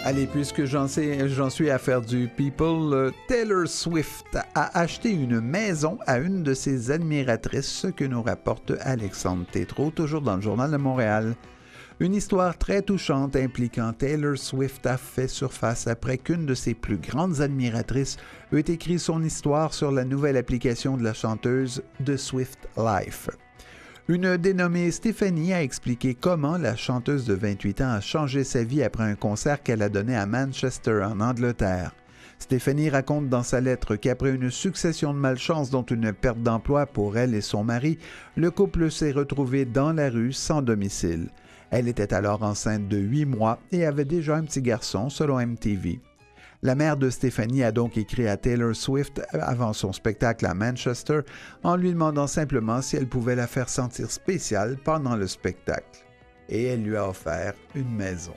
Allez, puisque j'en sais, j'en suis à faire du people, euh, Taylor Swift a acheté une maison à une de ses admiratrices, ce que nous rapporte Alexandre Tétrault, toujours dans le Journal de Montréal. Une histoire très touchante impliquant Taylor Swift a fait surface après qu'une de ses plus grandes admiratrices ait écrit son histoire sur la nouvelle application de la chanteuse The Swift Life. Une dénommée Stéphanie a expliqué comment la chanteuse de vingt-huit ans a changé sa vie après un concert qu'elle a donné à Manchester, en Angleterre. Stéphanie raconte dans sa lettre qu'après une succession de malchances, dont une perte d'emploi pour elle et son mari, le couple s'est retrouvé dans la rue sans domicile. Elle était alors enceinte de huit mois et avait déjà un petit garçon, selon M T V. La mère de Stéphanie a donc écrit à Taylor Swift avant son spectacle à Manchester en lui demandant simplement si elle pouvait la faire sentir spéciale pendant le spectacle. Et elle lui a offert une maison.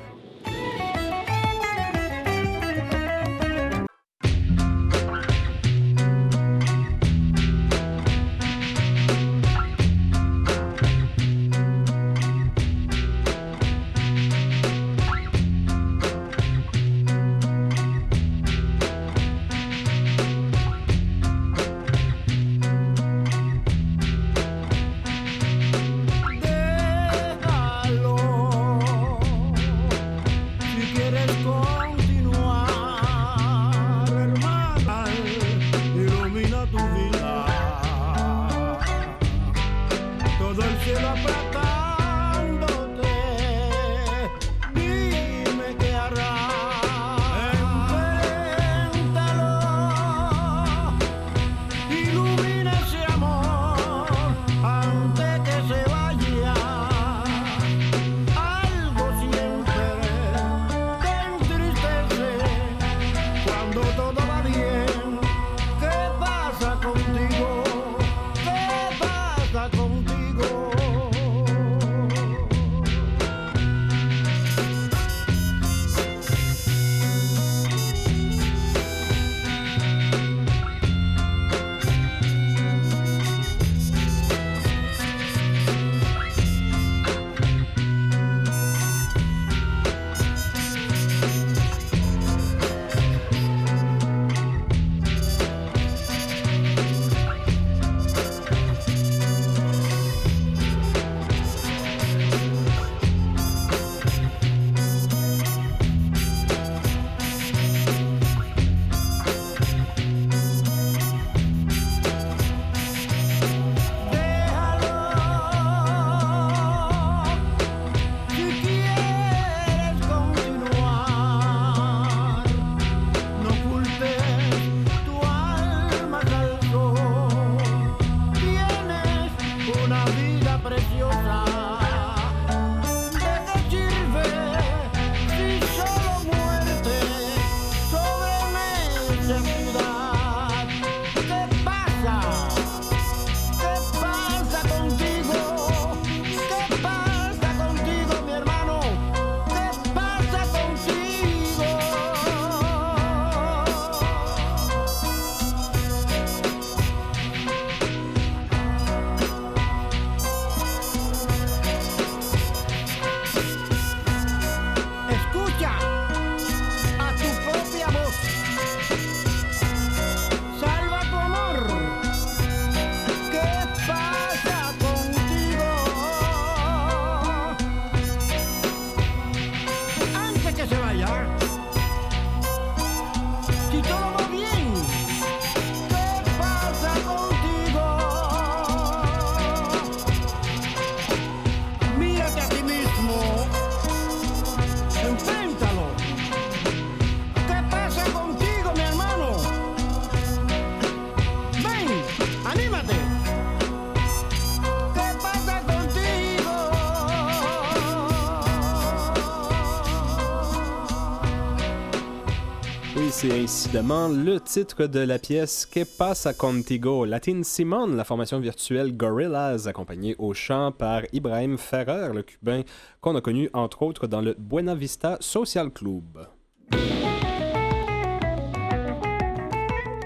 C'est incidemment le titre de la pièce Que pasa contigo? Latin Simone, la formation virtuelle Gorillaz, accompagnée au chant par Ibrahim Ferrer, le cubain qu'on a connu entre autres dans le Buena Vista Social Club.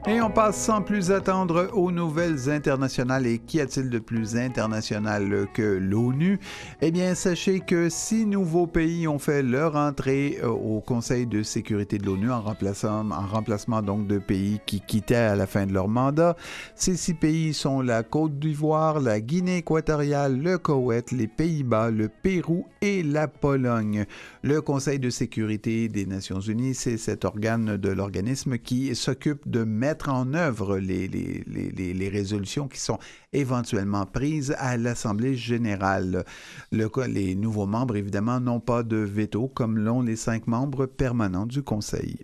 Et on passe sans plus attendre aux nouvelles internationales. Et qu'y a-t-il de plus international que l'ONU? Eh bien, sachez que six nouveaux pays ont fait leur entrée au Conseil de sécurité de l'ONU en remplacement, en remplacement donc de pays qui quittaient à la fin de leur mandat. Ces six pays sont la Côte d'Ivoire, la Guinée équatoriale, le Koweït, les Pays-Bas, le Pérou et la Pologne. Le Conseil de sécurité des Nations unies, c'est cet organe de l'organisme qui s'occupe de mettre en œuvre les, les, les, les résolutions qui sont éventuellement prises à l'Assemblée générale. Le, les nouveaux membres, évidemment, n'ont pas de veto, comme l'ont les cinq membres permanents du Conseil.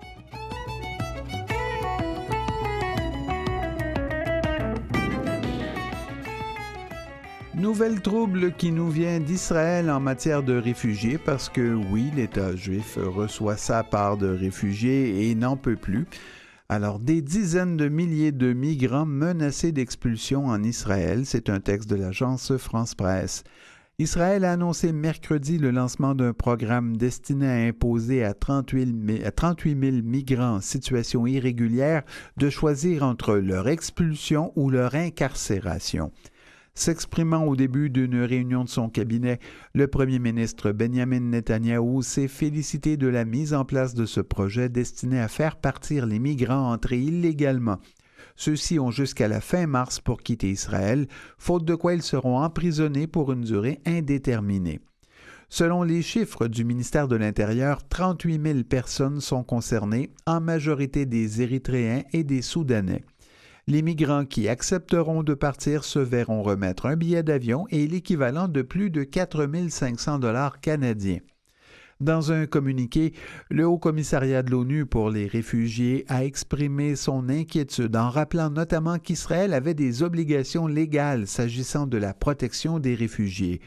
Nouvel trouble qui nous vient d'Israël en matière de réfugiés, parce que oui, l'État juif reçoit sa part de réfugiés et n'en peut plus. Alors, des dizaines de milliers de migrants menacés d'expulsion en Israël, c'est un texte de l'agence France Presse. Israël a annoncé mercredi le lancement d'un programme destiné à imposer à trente-huit mille migrants en situation irrégulière de choisir entre leur expulsion ou leur incarcération. S'exprimant au début d'une réunion de son cabinet, le premier ministre Benjamin Netanyahou s'est félicité de la mise en place de ce projet destiné à faire partir les migrants entrés illégalement. Ceux-ci ont jusqu'à la fin mars pour quitter Israël, faute de quoi ils seront emprisonnés pour une durée indéterminée. Selon les chiffres du ministère de l'Intérieur, trente-huit mille personnes sont concernées, en majorité des Érythréens et des Soudanais. Les migrants qui accepteront de partir se verront remettre un billet d'avion et l'équivalent de plus de quatre mille cinq cents dollars canadiens. Dans un communiqué, le Haut-Commissariat de l'ONU pour les réfugiés a exprimé son inquiétude en rappelant notamment qu'Israël avait des obligations légales s'agissant de la protection des réfugiés.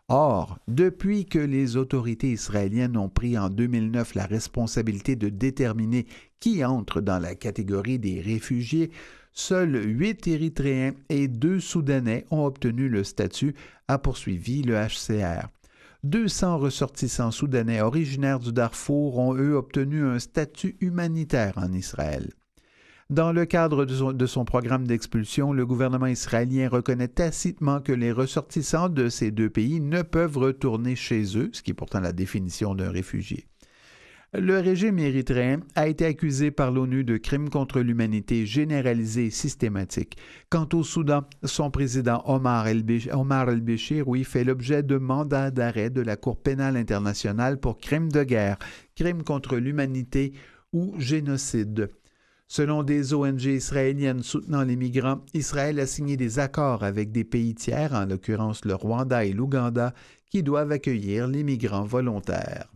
Or, depuis que les autorités israéliennes ont pris en deux mille neuf la responsabilité de déterminer qui entre dans la catégorie des réfugiés, seuls huit Érythréens et deux Soudanais ont obtenu le statut, a poursuivi le H C R. deux cents ressortissants soudanais originaires du Darfour ont, eux, obtenu un statut humanitaire en Israël. Dans le cadre de son, de son programme d'expulsion, le gouvernement israélien reconnaît tacitement que les ressortissants de ces deux pays ne peuvent retourner chez eux, ce qui est pourtant la définition d'un réfugié. Le régime érythréen a été accusé par l'ONU de crimes contre l'humanité généralisés et systématiques. Quant au Soudan, son président Omar el-Béchir, oui, fait l'objet de mandats d'arrêt de la Cour pénale internationale pour crimes de guerre, crimes contre l'humanité ou génocide. Selon des O N G israéliennes soutenant les migrants, Israël a signé des accords avec des pays tiers, en l'occurrence le Rwanda et l'Ouganda, qui doivent accueillir les migrants volontaires.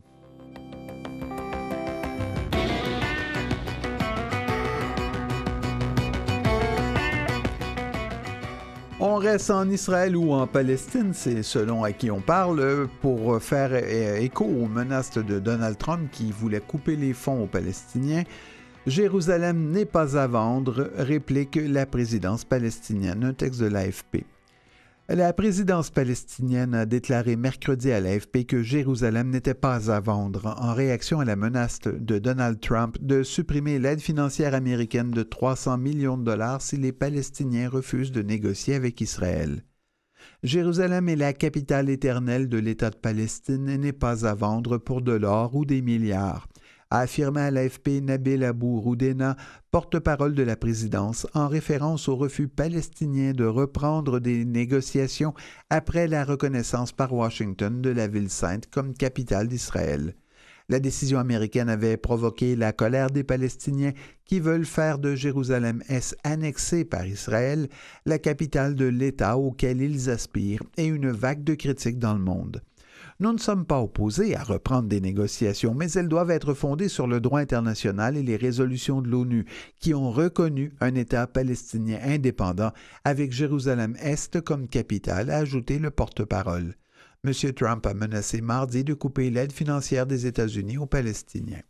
On reste en Israël ou en Palestine, c'est selon à qui on parle, pour faire écho aux menaces de Donald Trump qui voulait couper les fonds aux Palestiniens. Jérusalem n'est pas à vendre, réplique la présidence palestinienne, un texte de l'A F P. La présidence palestinienne a déclaré mercredi à l'A F P que Jérusalem n'était pas à vendre en réaction à la menace de Donald Trump de supprimer l'aide financière américaine de trois cents millions de dollars si les Palestiniens refusent de négocier avec Israël. Jérusalem est la capitale éternelle de l'État de Palestine et n'est pas à vendre pour de l'or ou des milliards, a affirmé à l'A F P Nabil Abou Roudena, porte-parole de la présidence, en référence au refus palestinien de reprendre des négociations après la reconnaissance par Washington de la ville sainte comme capitale d'Israël. La décision américaine avait provoqué la colère des Palestiniens qui veulent faire de Jérusalem-Est annexée par Israël la capitale de l'État auquel ils aspirent et une vague de critiques dans le monde. Nous ne sommes pas opposés à reprendre des négociations, mais elles doivent être fondées sur le droit international et les résolutions de l'ONU qui ont reconnu un État palestinien indépendant avec Jérusalem-Est comme capitale, a ajouté le porte-parole. M. Trump a menacé mardi de couper l'aide financière des États-Unis aux Palestiniens.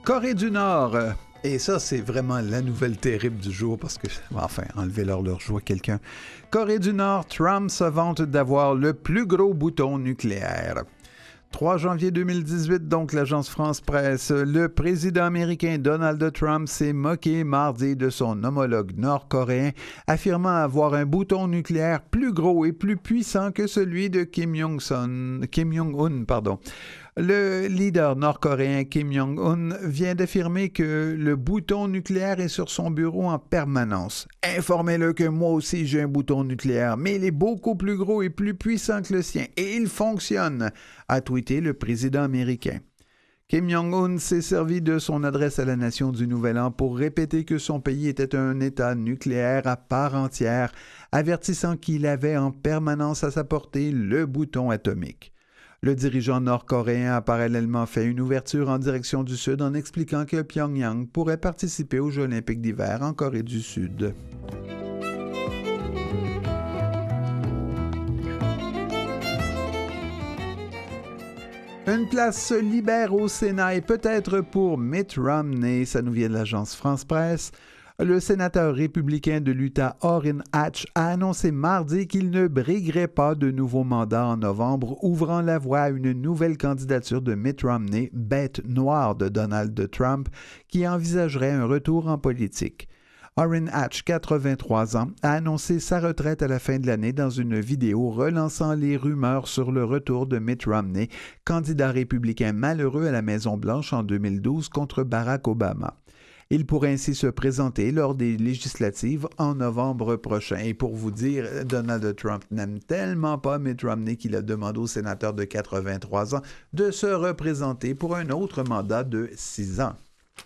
Corée du Nord. Et ça, c'est vraiment la nouvelle terrible du jour parce que, enfin, enlevez-leur leur joie quelqu'un. Corée du Nord, Trump se vante d'avoir le plus gros bouton nucléaire. trois janvier deux mille dix-huit, donc, l'agence France-Presse, le président américain Donald Trump s'est moqué mardi de son homologue nord-coréen, affirmant avoir un bouton nucléaire plus gros et plus puissant que celui de Kim Jong-un. Kim Jong-un, pardon. Le leader nord-coréen Kim Jong-un vient d'affirmer que le bouton nucléaire est sur son bureau en permanence. Informez-le que moi aussi j'ai un bouton nucléaire, mais il est beaucoup plus gros et plus puissant que le sien, et il fonctionne, a tweeté le président américain. Kim Jong-un s'est servi de son adresse à la nation du Nouvel An pour répéter que son pays était un État nucléaire à part entière, avertissant qu'il avait en permanence à sa portée le bouton atomique. Le dirigeant nord-coréen a parallèlement fait une ouverture en direction du Sud en expliquant que Pyongyang pourrait participer aux Jeux olympiques d'hiver en Corée du Sud. Une place se libère au Sénat et peut-être pour Mitt Romney, ça nous vient de l'agence France-Presse. Le sénateur républicain de l'Utah, Orrin Hatch, a annoncé mardi qu'il ne briguerait pas de nouveau mandat en novembre, ouvrant la voie à une nouvelle candidature de Mitt Romney, bête noire de Donald Trump, qui envisagerait un retour en politique. Orrin Hatch, quatre-vingt-trois ans, a annoncé sa retraite à la fin de l'année dans une vidéo relançant les rumeurs sur le retour de Mitt Romney, candidat républicain malheureux à la Maison-Blanche en deux mille douze contre Barack Obama. Il pourrait ainsi se présenter lors des législatives en novembre prochain. Et pour vous dire, Donald Trump n'aime tellement pas Mitt Romney qu'il a demandé au sénateur de quatre-vingt-trois ans de se représenter pour un autre mandat de six ans.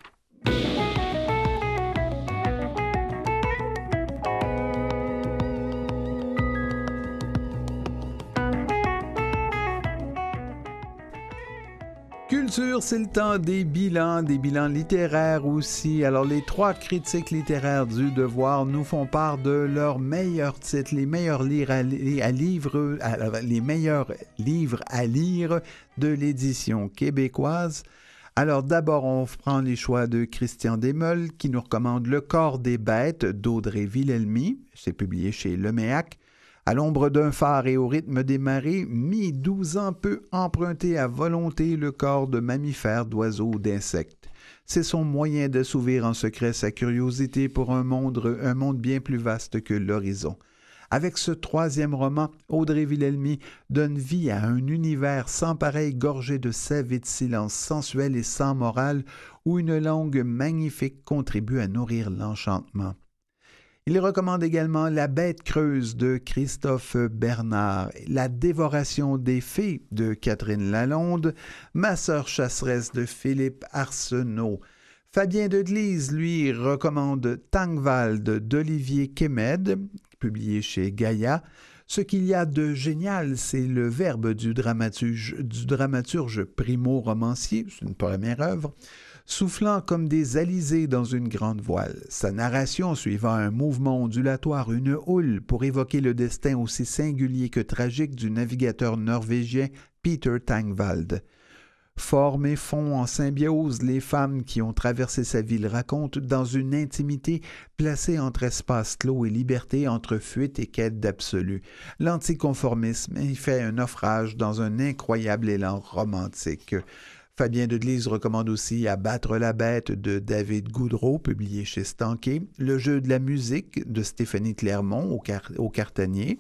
Culture, c'est le temps des bilans, des bilans littéraires aussi. Alors, les trois critiques littéraires du Devoir nous font part de leurs meilleurs titres, les meilleurs livres à, li- à livre, à, les meilleurs livres à lire de l'édition québécoise. Alors, d'abord, on prend les choix de Christian Desmeules, qui nous recommande Le corps des bêtes d'Audrey Villelmy. C'est publié chez Leméac. À l'ombre d'un phare et au rythme des marées, mi-douze ans peut emprunter à volonté le corps de mammifères, d'oiseaux ou d'insectes. C'est son moyen d'assouvir en secret sa curiosité pour un monde, un monde bien plus vaste que l'horizon. Avec ce troisième roman, Audrey Villelmy donne vie à un univers sans pareil gorgé de sève et de silence sensuel et sans morale, où une langue magnifique contribue à nourrir l'enchantement. Il recommande également La bête creuse de Christophe Bernard, La dévoration des fées de Catherine Lalonde, Ma sœur chasseresse de Philippe Arsenault. Fabien Deglise, lui, recommande Tangwald d'Olivier Kemed, publié chez Gaïa. Ce qu'il y a de génial, c'est le verbe du dramaturge, du dramaturge primo-romancier, c'est une première œuvre, soufflant comme des alizés dans une grande voile. Sa narration suivant un mouvement ondulatoire, une houle, pour évoquer le destin aussi singulier que tragique du navigateur norvégien Peter Tangwald. Forme et fond en symbiose, les femmes qui ont traversé sa vie le racontent dans une intimité placée entre espace clos et liberté, entre fuite et quête d'absolu. L'anticonformisme y fait un naufrage dans un incroyable élan romantique. Fabien Deglise recommande aussi Abattre la bête de David Goudreau, publié chez Stanquet, Le jeu de la musique de Stéphanie Clermont au, car- au Cartanier,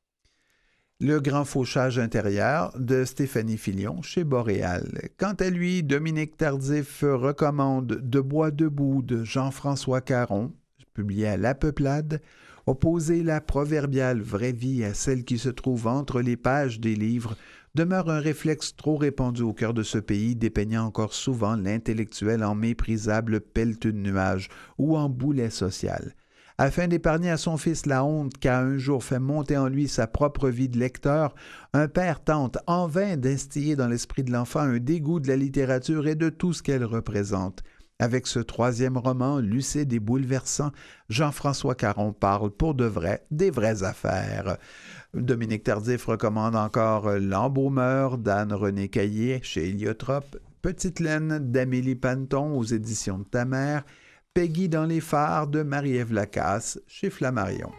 Le grand fauchage intérieur de Stéphanie Filion chez Boréal. Quant à lui, Dominique Tardif recommande De bois debout de Jean-François Caron, publié à La Peuplade, opposer la proverbiale vraie vie à celle qui se trouve entre les pages des livres demeure un réflexe trop répandu au cœur de ce pays, dépeignant encore souvent l'intellectuel en méprisable pelleteux de nuages ou en boulet social. Afin d'épargner à son fils la honte qu'a un jour fait monter en lui sa propre vie de lecteur, un père tente en vain d'instiller dans l'esprit de l'enfant un dégoût de la littérature et de tout ce qu'elle représente. Avec ce troisième roman, lucide et bouleversant, Jean-François Caron parle pour de vrai des vraies affaires. Dominique Tardif recommande encore L'Embaumeur d'Anne-Renée Caillé chez Héliotrope, Petite laine d'Amélie Panton aux éditions de Ta Mère, Peggy dans les phares de Marie-Ève Lacasse chez Flammarion.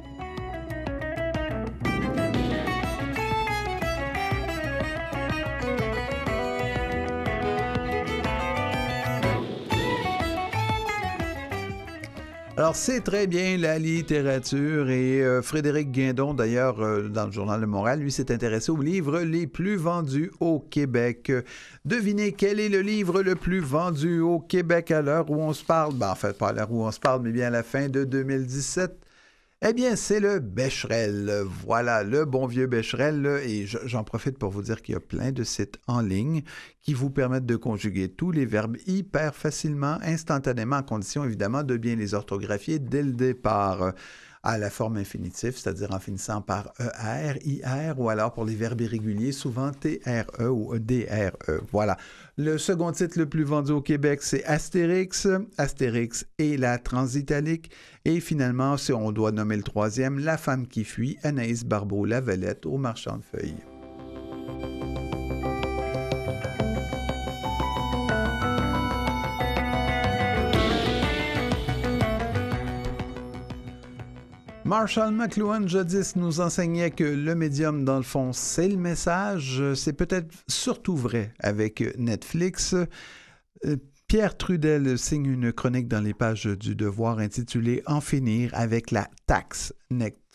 Alors, c'est très bien la littérature et euh, Frédéric Guindon, d'ailleurs, euh, dans le Journal de Montréal, lui s'est intéressé aux livres les plus vendus au Québec. Devinez quel est le livre le plus vendu au Québec à l'heure où on se parle? Ben, en fait, pas à l'heure où on se parle, mais bien à la fin de deux mille dix-sept. Eh bien, c'est le Becherel. Voilà, le bon vieux Becherel. Et j'en profite pour vous dire qu'il y a plein de sites en ligne qui vous permettent de conjuguer tous les verbes hyper facilement, instantanément, à condition évidemment de bien les orthographier dès le départ. À la forme infinitive, c'est-à-dire en finissant par E R, I R, ou alors pour les verbes irréguliers, souvent T R E ou D R E. Voilà. Le second titre le plus vendu au Québec, c'est Astérix, Astérix et la Transitalique. Et finalement, si on doit nommer le troisième, La femme qui fuit, Anaïs Barbeau-Lavalette au Marchand de Feuilles. Marshall McLuhan, jadis, nous enseignait que le médium, dans le fond, c'est le message. C'est peut-être surtout vrai avec Netflix. Pierre Trudel signe une chronique dans les pages du Devoir intitulée « En finir avec la taxe Netflix ».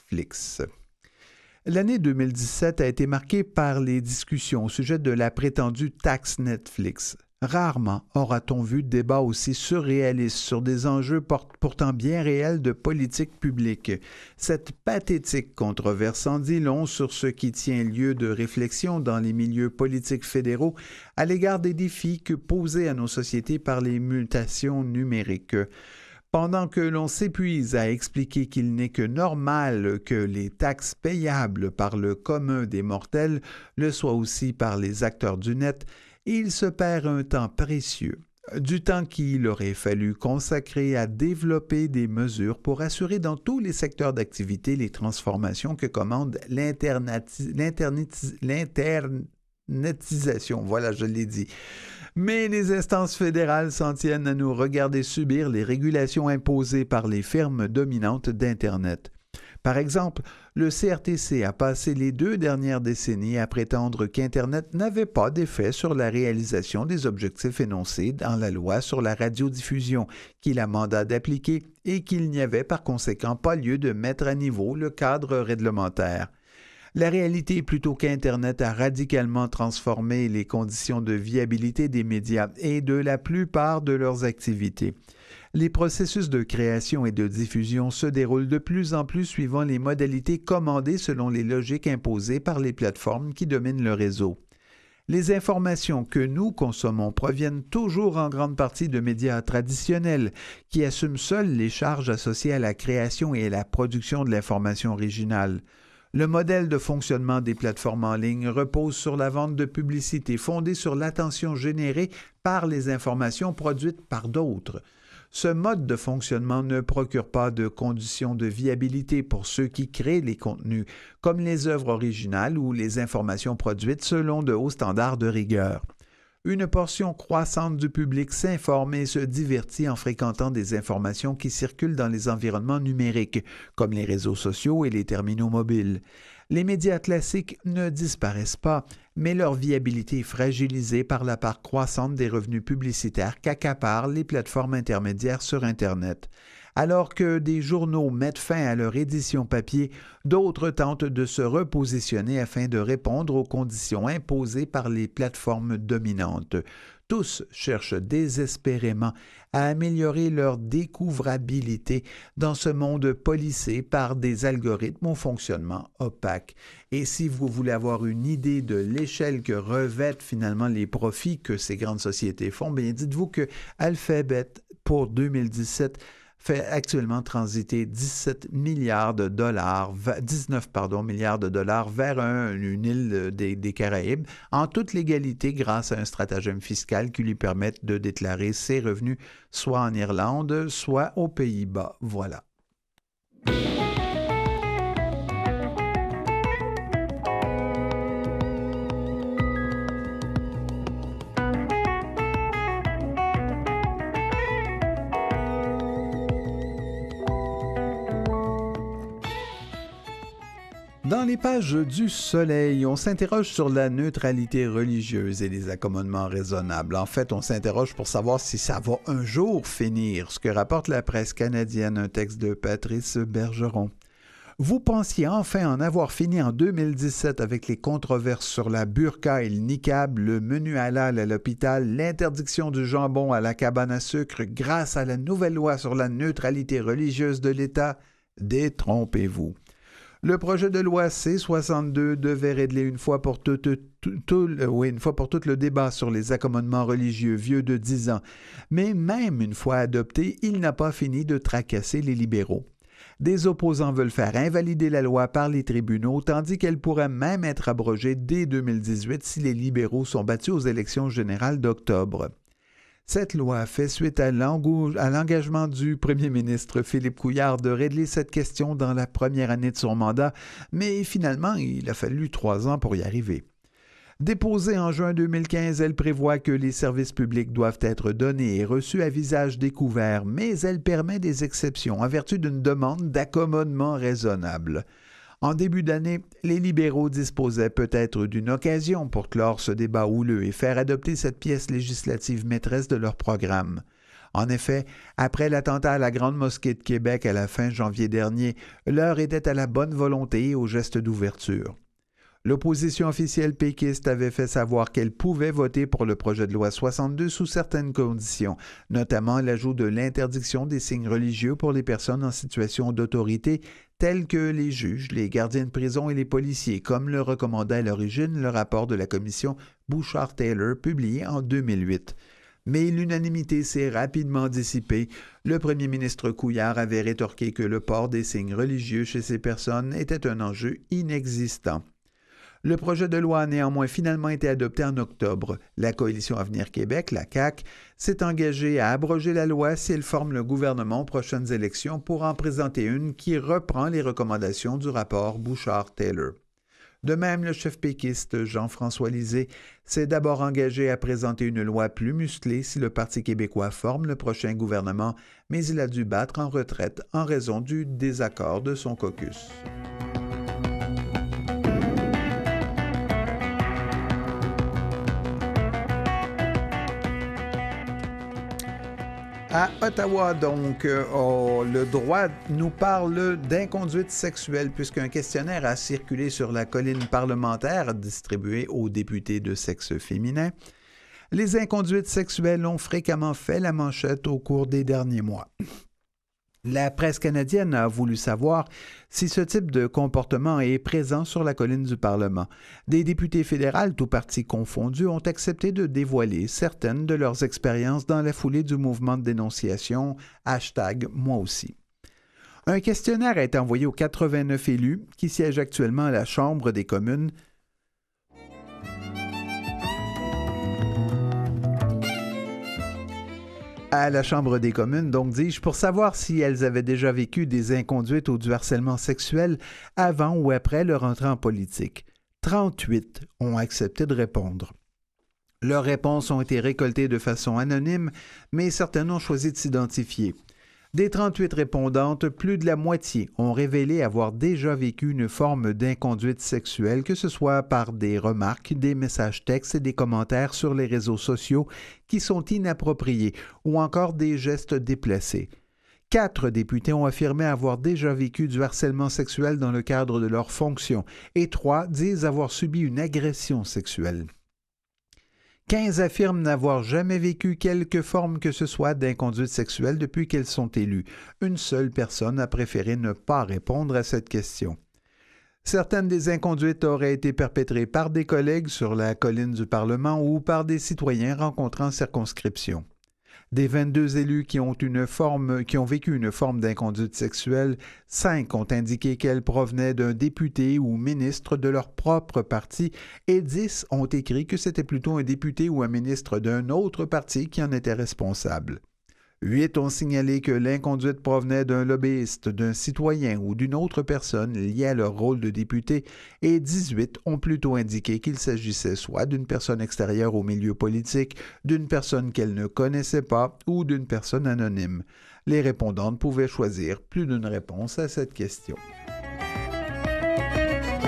L'année deux mille dix-sept a été marquée par les discussions au sujet de la prétendue taxe Netflix. Rarement aura-t-on vu de débat aussi surréaliste sur des enjeux pourtant bien réels de politique publique. Cette pathétique controverse en dit long sur ce qui tient lieu de réflexion dans les milieux politiques fédéraux à l'égard des défis que posés à nos sociétés par les mutations numériques. Pendant que l'on s'épuise à expliquer qu'il n'est que normal que les taxes payables par le commun des mortels le soient aussi par les acteurs du net, il se perd un temps précieux, du temps qu'il aurait fallu consacrer à développer des mesures pour assurer dans tous les secteurs d'activité les transformations que commande l'internetisation. Voilà, je l'ai dit. Mais les instances fédérales s'en tiennent à nous regarder subir les régulations imposées par les firmes dominantes d'Internet. Par exemple, le C R T C a passé les deux dernières décennies à prétendre qu'Internet n'avait pas d'effet sur la réalisation des objectifs énoncés dans la loi sur la radiodiffusion, qu'il a mandat d'appliquer et qu'il n'y avait par conséquent pas lieu de mettre à niveau le cadre réglementaire. La réalité est plutôt qu'Internet a radicalement transformé les conditions de viabilité des médias et de la plupart de leurs activités. Les processus de création et de diffusion se déroulent de plus en plus suivant les modalités commandées selon les logiques imposées par les plateformes qui dominent le réseau. Les informations que nous consommons proviennent toujours en grande partie de médias traditionnels qui assument seuls les charges associées à la création et à la production de l'information originale. Le modèle de fonctionnement des plateformes en ligne repose sur la vente de publicité fondée sur l'attention générée par les informations produites par d'autres. Ce mode de fonctionnement ne procure pas de conditions de viabilité pour ceux qui créent les contenus, comme les œuvres originales ou les informations produites selon de hauts standards de rigueur. Une portion croissante du public s'informe et se divertit en fréquentant des informations qui circulent dans les environnements numériques, comme les réseaux sociaux et les terminaux mobiles. Les médias classiques ne disparaissent pas, mais leur viabilité est fragilisée par la part croissante des revenus publicitaires qu'accaparent les plateformes intermédiaires sur Internet. Alors que des journaux mettent fin à leur édition papier, d'autres tentent de se repositionner afin de répondre aux conditions imposées par les plateformes dominantes. Tous cherchent désespérément à améliorer leur découvrabilité dans ce monde policé par des algorithmes au fonctionnement opaque. Et si vous voulez avoir une idée de l'échelle que revêtent finalement les profits que ces grandes sociétés font, bien dites-vous que Alphabet, pour deux mille dix-sept, fait actuellement transiter dix-sept milliards de dollars, dix-neuf pardon, milliards de dollars vers un, une île des, des Caraïbes, en toute légalité grâce à un stratagème fiscal qui lui permet de déclarer ses revenus soit en Irlande, soit aux Pays-Bas. Voilà. Dans les pages du Soleil, on s'interroge sur la neutralité religieuse et les accommodements raisonnables. En fait, on s'interroge pour savoir si ça va un jour finir, ce que rapporte la presse canadienne, un texte de Patrice Bergeron. Vous pensiez enfin en avoir fini en deux mille dix-sept avec les controverses sur la burqa et le niqab, le menu halal à l'hôpital, l'interdiction du jambon à la cabane à sucre grâce à la nouvelle loi sur la neutralité religieuse de l'État? Détrompez-vous. Le projet de loi C soixante-deux devait régler une fois pour toutes, tout, tout, oui, une fois pour toutes le débat sur les accommodements religieux vieux de dix ans. Mais même une fois adopté, il n'a pas fini de tracasser les libéraux. Des opposants veulent faire invalider la loi par les tribunaux, tandis qu'elle pourrait même être abrogée dès deux mille dix-huit si les libéraux sont battus aux élections générales d'octobre. Cette loi fait suite à l'engagement du premier ministre Philippe Couillard de régler cette question dans la première année de son mandat, mais finalement, il a fallu trois ans pour y arriver. Déposée en juin deux mille quinze, elle prévoit que les services publics doivent être donnés et reçus à visage découvert, mais elle permet des exceptions en vertu d'une demande d'accommodement raisonnable. En début d'année, les libéraux disposaient peut-être d'une occasion pour clore ce débat houleux et faire adopter cette pièce législative maîtresse de leur programme. En effet, après l'attentat à la Grande Mosquée de Québec à la fin janvier dernier, l'heure était à la bonne volonté et au geste d'ouverture. L'opposition officielle péquiste avait fait savoir qu'elle pouvait voter pour le projet de loi soixante-deux sous certaines conditions, notamment l'ajout de l'interdiction des signes religieux pour les personnes en situation d'autorité, tels que les juges, les gardiens de prison et les policiers, comme le recommandait à l'origine le rapport de la commission Bouchard-Taylor publié en deux mille huit. Mais l'unanimité s'est rapidement dissipée. Le premier ministre Couillard avait rétorqué que le port des signes religieux chez ces personnes était un enjeu inexistant. Le projet de loi a néanmoins finalement été adopté en octobre. La Coalition Avenir Québec, la C A Q, s'est engagée à abroger la loi si elle forme le gouvernement aux prochaines élections pour en présenter une qui reprend les recommandations du rapport Bouchard-Taylor. De même, le chef péquiste Jean-François Lisée s'est d'abord engagé à présenter une loi plus musclée si le Parti québécois forme le prochain gouvernement, mais il a dû battre en retraite en raison du désaccord de son caucus. À Ottawa, donc, oh, le droit nous parle d'inconduite sexuelle puisqu'un questionnaire a circulé sur la colline parlementaire distribué aux députés de sexe féminin. Les inconduites sexuelles ont fréquemment fait la manchette au cours des derniers mois. La presse canadienne a voulu savoir si ce type de comportement est présent sur la colline du Parlement. Des députés fédérales, tous partis confondus, ont accepté de dévoiler certaines de leurs expériences dans la foulée du mouvement de dénonciation hashtag Moi aussi. Un questionnaire a été envoyé aux quatre-vingt-neuf élus qui siègent actuellement à la Chambre des communes. À la Chambre des communes, donc dis-je, pour savoir si elles avaient déjà vécu des inconduites ou du harcèlement sexuel avant ou après leur entrée en politique. trente-huit ont accepté de répondre. Leurs réponses ont été récoltées de façon anonyme, mais certaines ont choisi de s'identifier. Des trente-huit répondantes, plus de la moitié ont révélé avoir déjà vécu une forme d'inconduite sexuelle, que ce soit par des remarques, des messages textes et des commentaires sur les réseaux sociaux qui sont inappropriés ou encore des gestes déplacés. Quatre députés ont affirmé avoir déjà vécu du harcèlement sexuel dans le cadre de leurs fonctions et trois disent avoir subi une agression sexuelle. quinze affirment n'avoir jamais vécu quelque forme que ce soit d'inconduite sexuelle depuis qu'elles sont élues. Une seule personne a préféré ne pas répondre à cette question. Certaines des inconduites auraient été perpétrées par des collègues sur la colline du Parlement ou par des citoyens rencontrés en circonscription. Des vingt-deux élus qui ont, une forme, qui ont vécu une forme d'inconduite sexuelle, cinq ont indiqué qu'elle provenait d'un député ou ministre de leur propre parti et dix ont écrit que c'était plutôt un député ou un ministre d'un autre parti qui en était responsable. Huit ont signalé que l'inconduite provenait d'un lobbyiste, d'un citoyen ou d'une autre personne liée à leur rôle de député et dix-huit ont plutôt indiqué qu'il s'agissait soit d'une personne extérieure au milieu politique, d'une personne qu'elles ne connaissaient pas ou d'une personne anonyme. Les répondantes pouvaient choisir plus d'une réponse à cette question.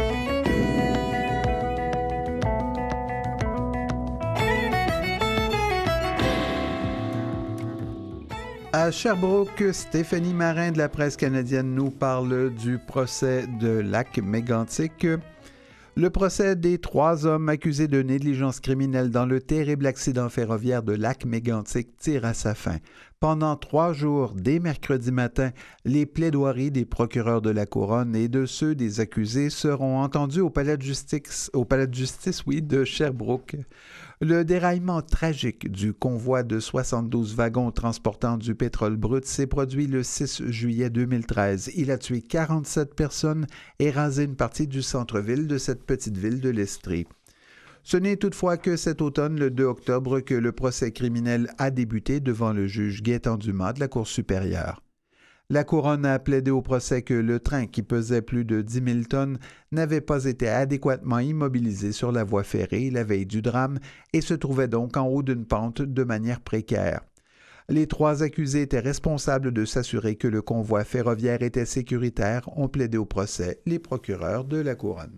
À Sherbrooke, Stéphanie Marin de la presse canadienne nous parle du procès de Lac-Mégantic. Le procès des trois hommes accusés de négligence criminelle dans le terrible accident ferroviaire de Lac-Mégantic tire à sa fin. Pendant trois jours, dès mercredi matin, les plaidoiries des procureurs de la Couronne et de ceux des accusés seront entendues au palais de justice, au palais de justice oui, de Sherbrooke. Le déraillement tragique du convoi de soixante-douze wagons transportant du pétrole brut s'est produit le six juillet deux mille treize. Il a tué quarante-sept personnes et rasé une partie du centre-ville de cette petite ville de l'Estrie. Ce n'est toutefois que cet automne, le deux octobre, que le procès criminel a débuté devant le juge Gaétan Dumas de la Cour supérieure. La Couronne a plaidé au procès que le train, qui pesait plus de dix mille tonnes, n'avait pas été adéquatement immobilisé sur la voie ferrée la veille du drame et se trouvait donc en haut d'une pente de manière précaire. Les trois accusés étaient responsables de s'assurer que le convoi ferroviaire était sécuritaire, ont plaidé au procès les procureurs de la Couronne.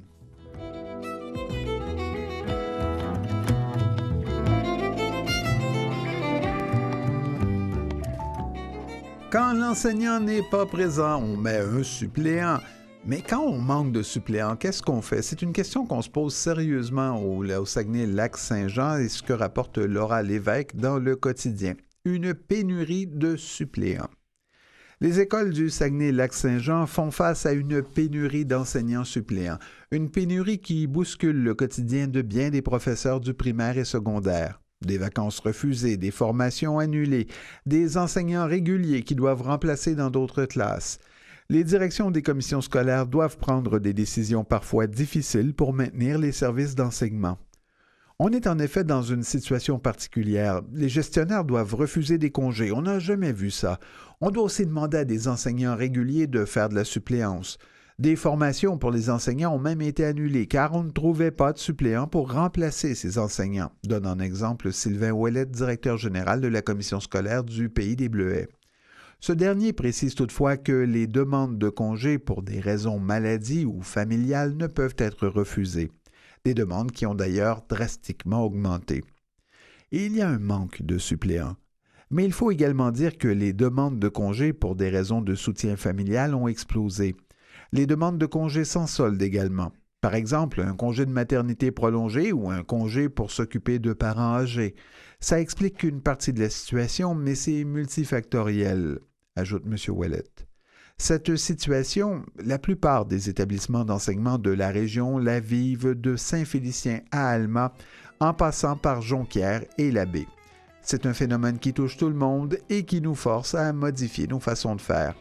Quand l'enseignant n'est pas présent, on met un suppléant. Mais quand on manque de suppléants, qu'est-ce qu'on fait? C'est une question qu'on se pose sérieusement au, au Saguenay-Lac-Saint-Jean et ce que rapporte Laura Lévesque dans Le Quotidien. Une pénurie de suppléants. Les écoles du Saguenay-Lac-Saint-Jean font face à une pénurie d'enseignants suppléants. Une pénurie qui bouscule le quotidien de bien des professeurs du primaire et secondaire. Des vacances refusées, des formations annulées, des enseignants réguliers qui doivent remplacer dans d'autres classes. Les directions des commissions scolaires doivent prendre des décisions parfois difficiles pour maintenir les services d'enseignement. On est en effet dans une situation particulière. Les gestionnaires doivent refuser des congés. On n'a jamais vu ça. On doit aussi demander à des enseignants réguliers de faire de la suppléance. Des formations pour les enseignants ont même été annulées car on ne trouvait pas de suppléants pour remplacer ces enseignants, donne en exemple Sylvain Ouellette, directeur général de la commission scolaire du Pays des Bleuets. Ce dernier précise toutefois que les demandes de congés pour des raisons maladie ou familiales ne peuvent être refusées. Des demandes qui ont d'ailleurs drastiquement augmenté. Et il y a un manque de suppléants. Mais il faut également dire que les demandes de congés pour des raisons de soutien familial ont explosé. Les demandes de congés sans solde également. Par exemple, un congé de maternité prolongé ou un congé pour s'occuper de parents âgés. Ça explique une partie de la situation, mais c'est multifactoriel, ajoute M. Ouellette. Cette situation, la plupart des établissements d'enseignement de la région la vivent de Saint-Félicien à Alma, en passant par Jonquière et Labbé. C'est un phénomène qui touche tout le monde et qui nous force à modifier nos façons de faire.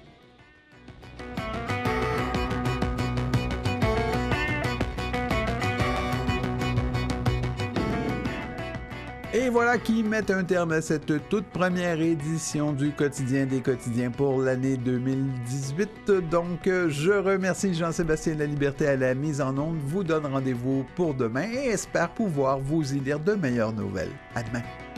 Et voilà qui met un terme à cette toute première édition du Quotidien des quotidiens pour l'année deux mille dix-huit. Donc, je remercie Jean-Sébastien Laliberté à la mise en onde, vous donne rendez-vous pour demain et espère pouvoir vous y lire de meilleures nouvelles. À demain.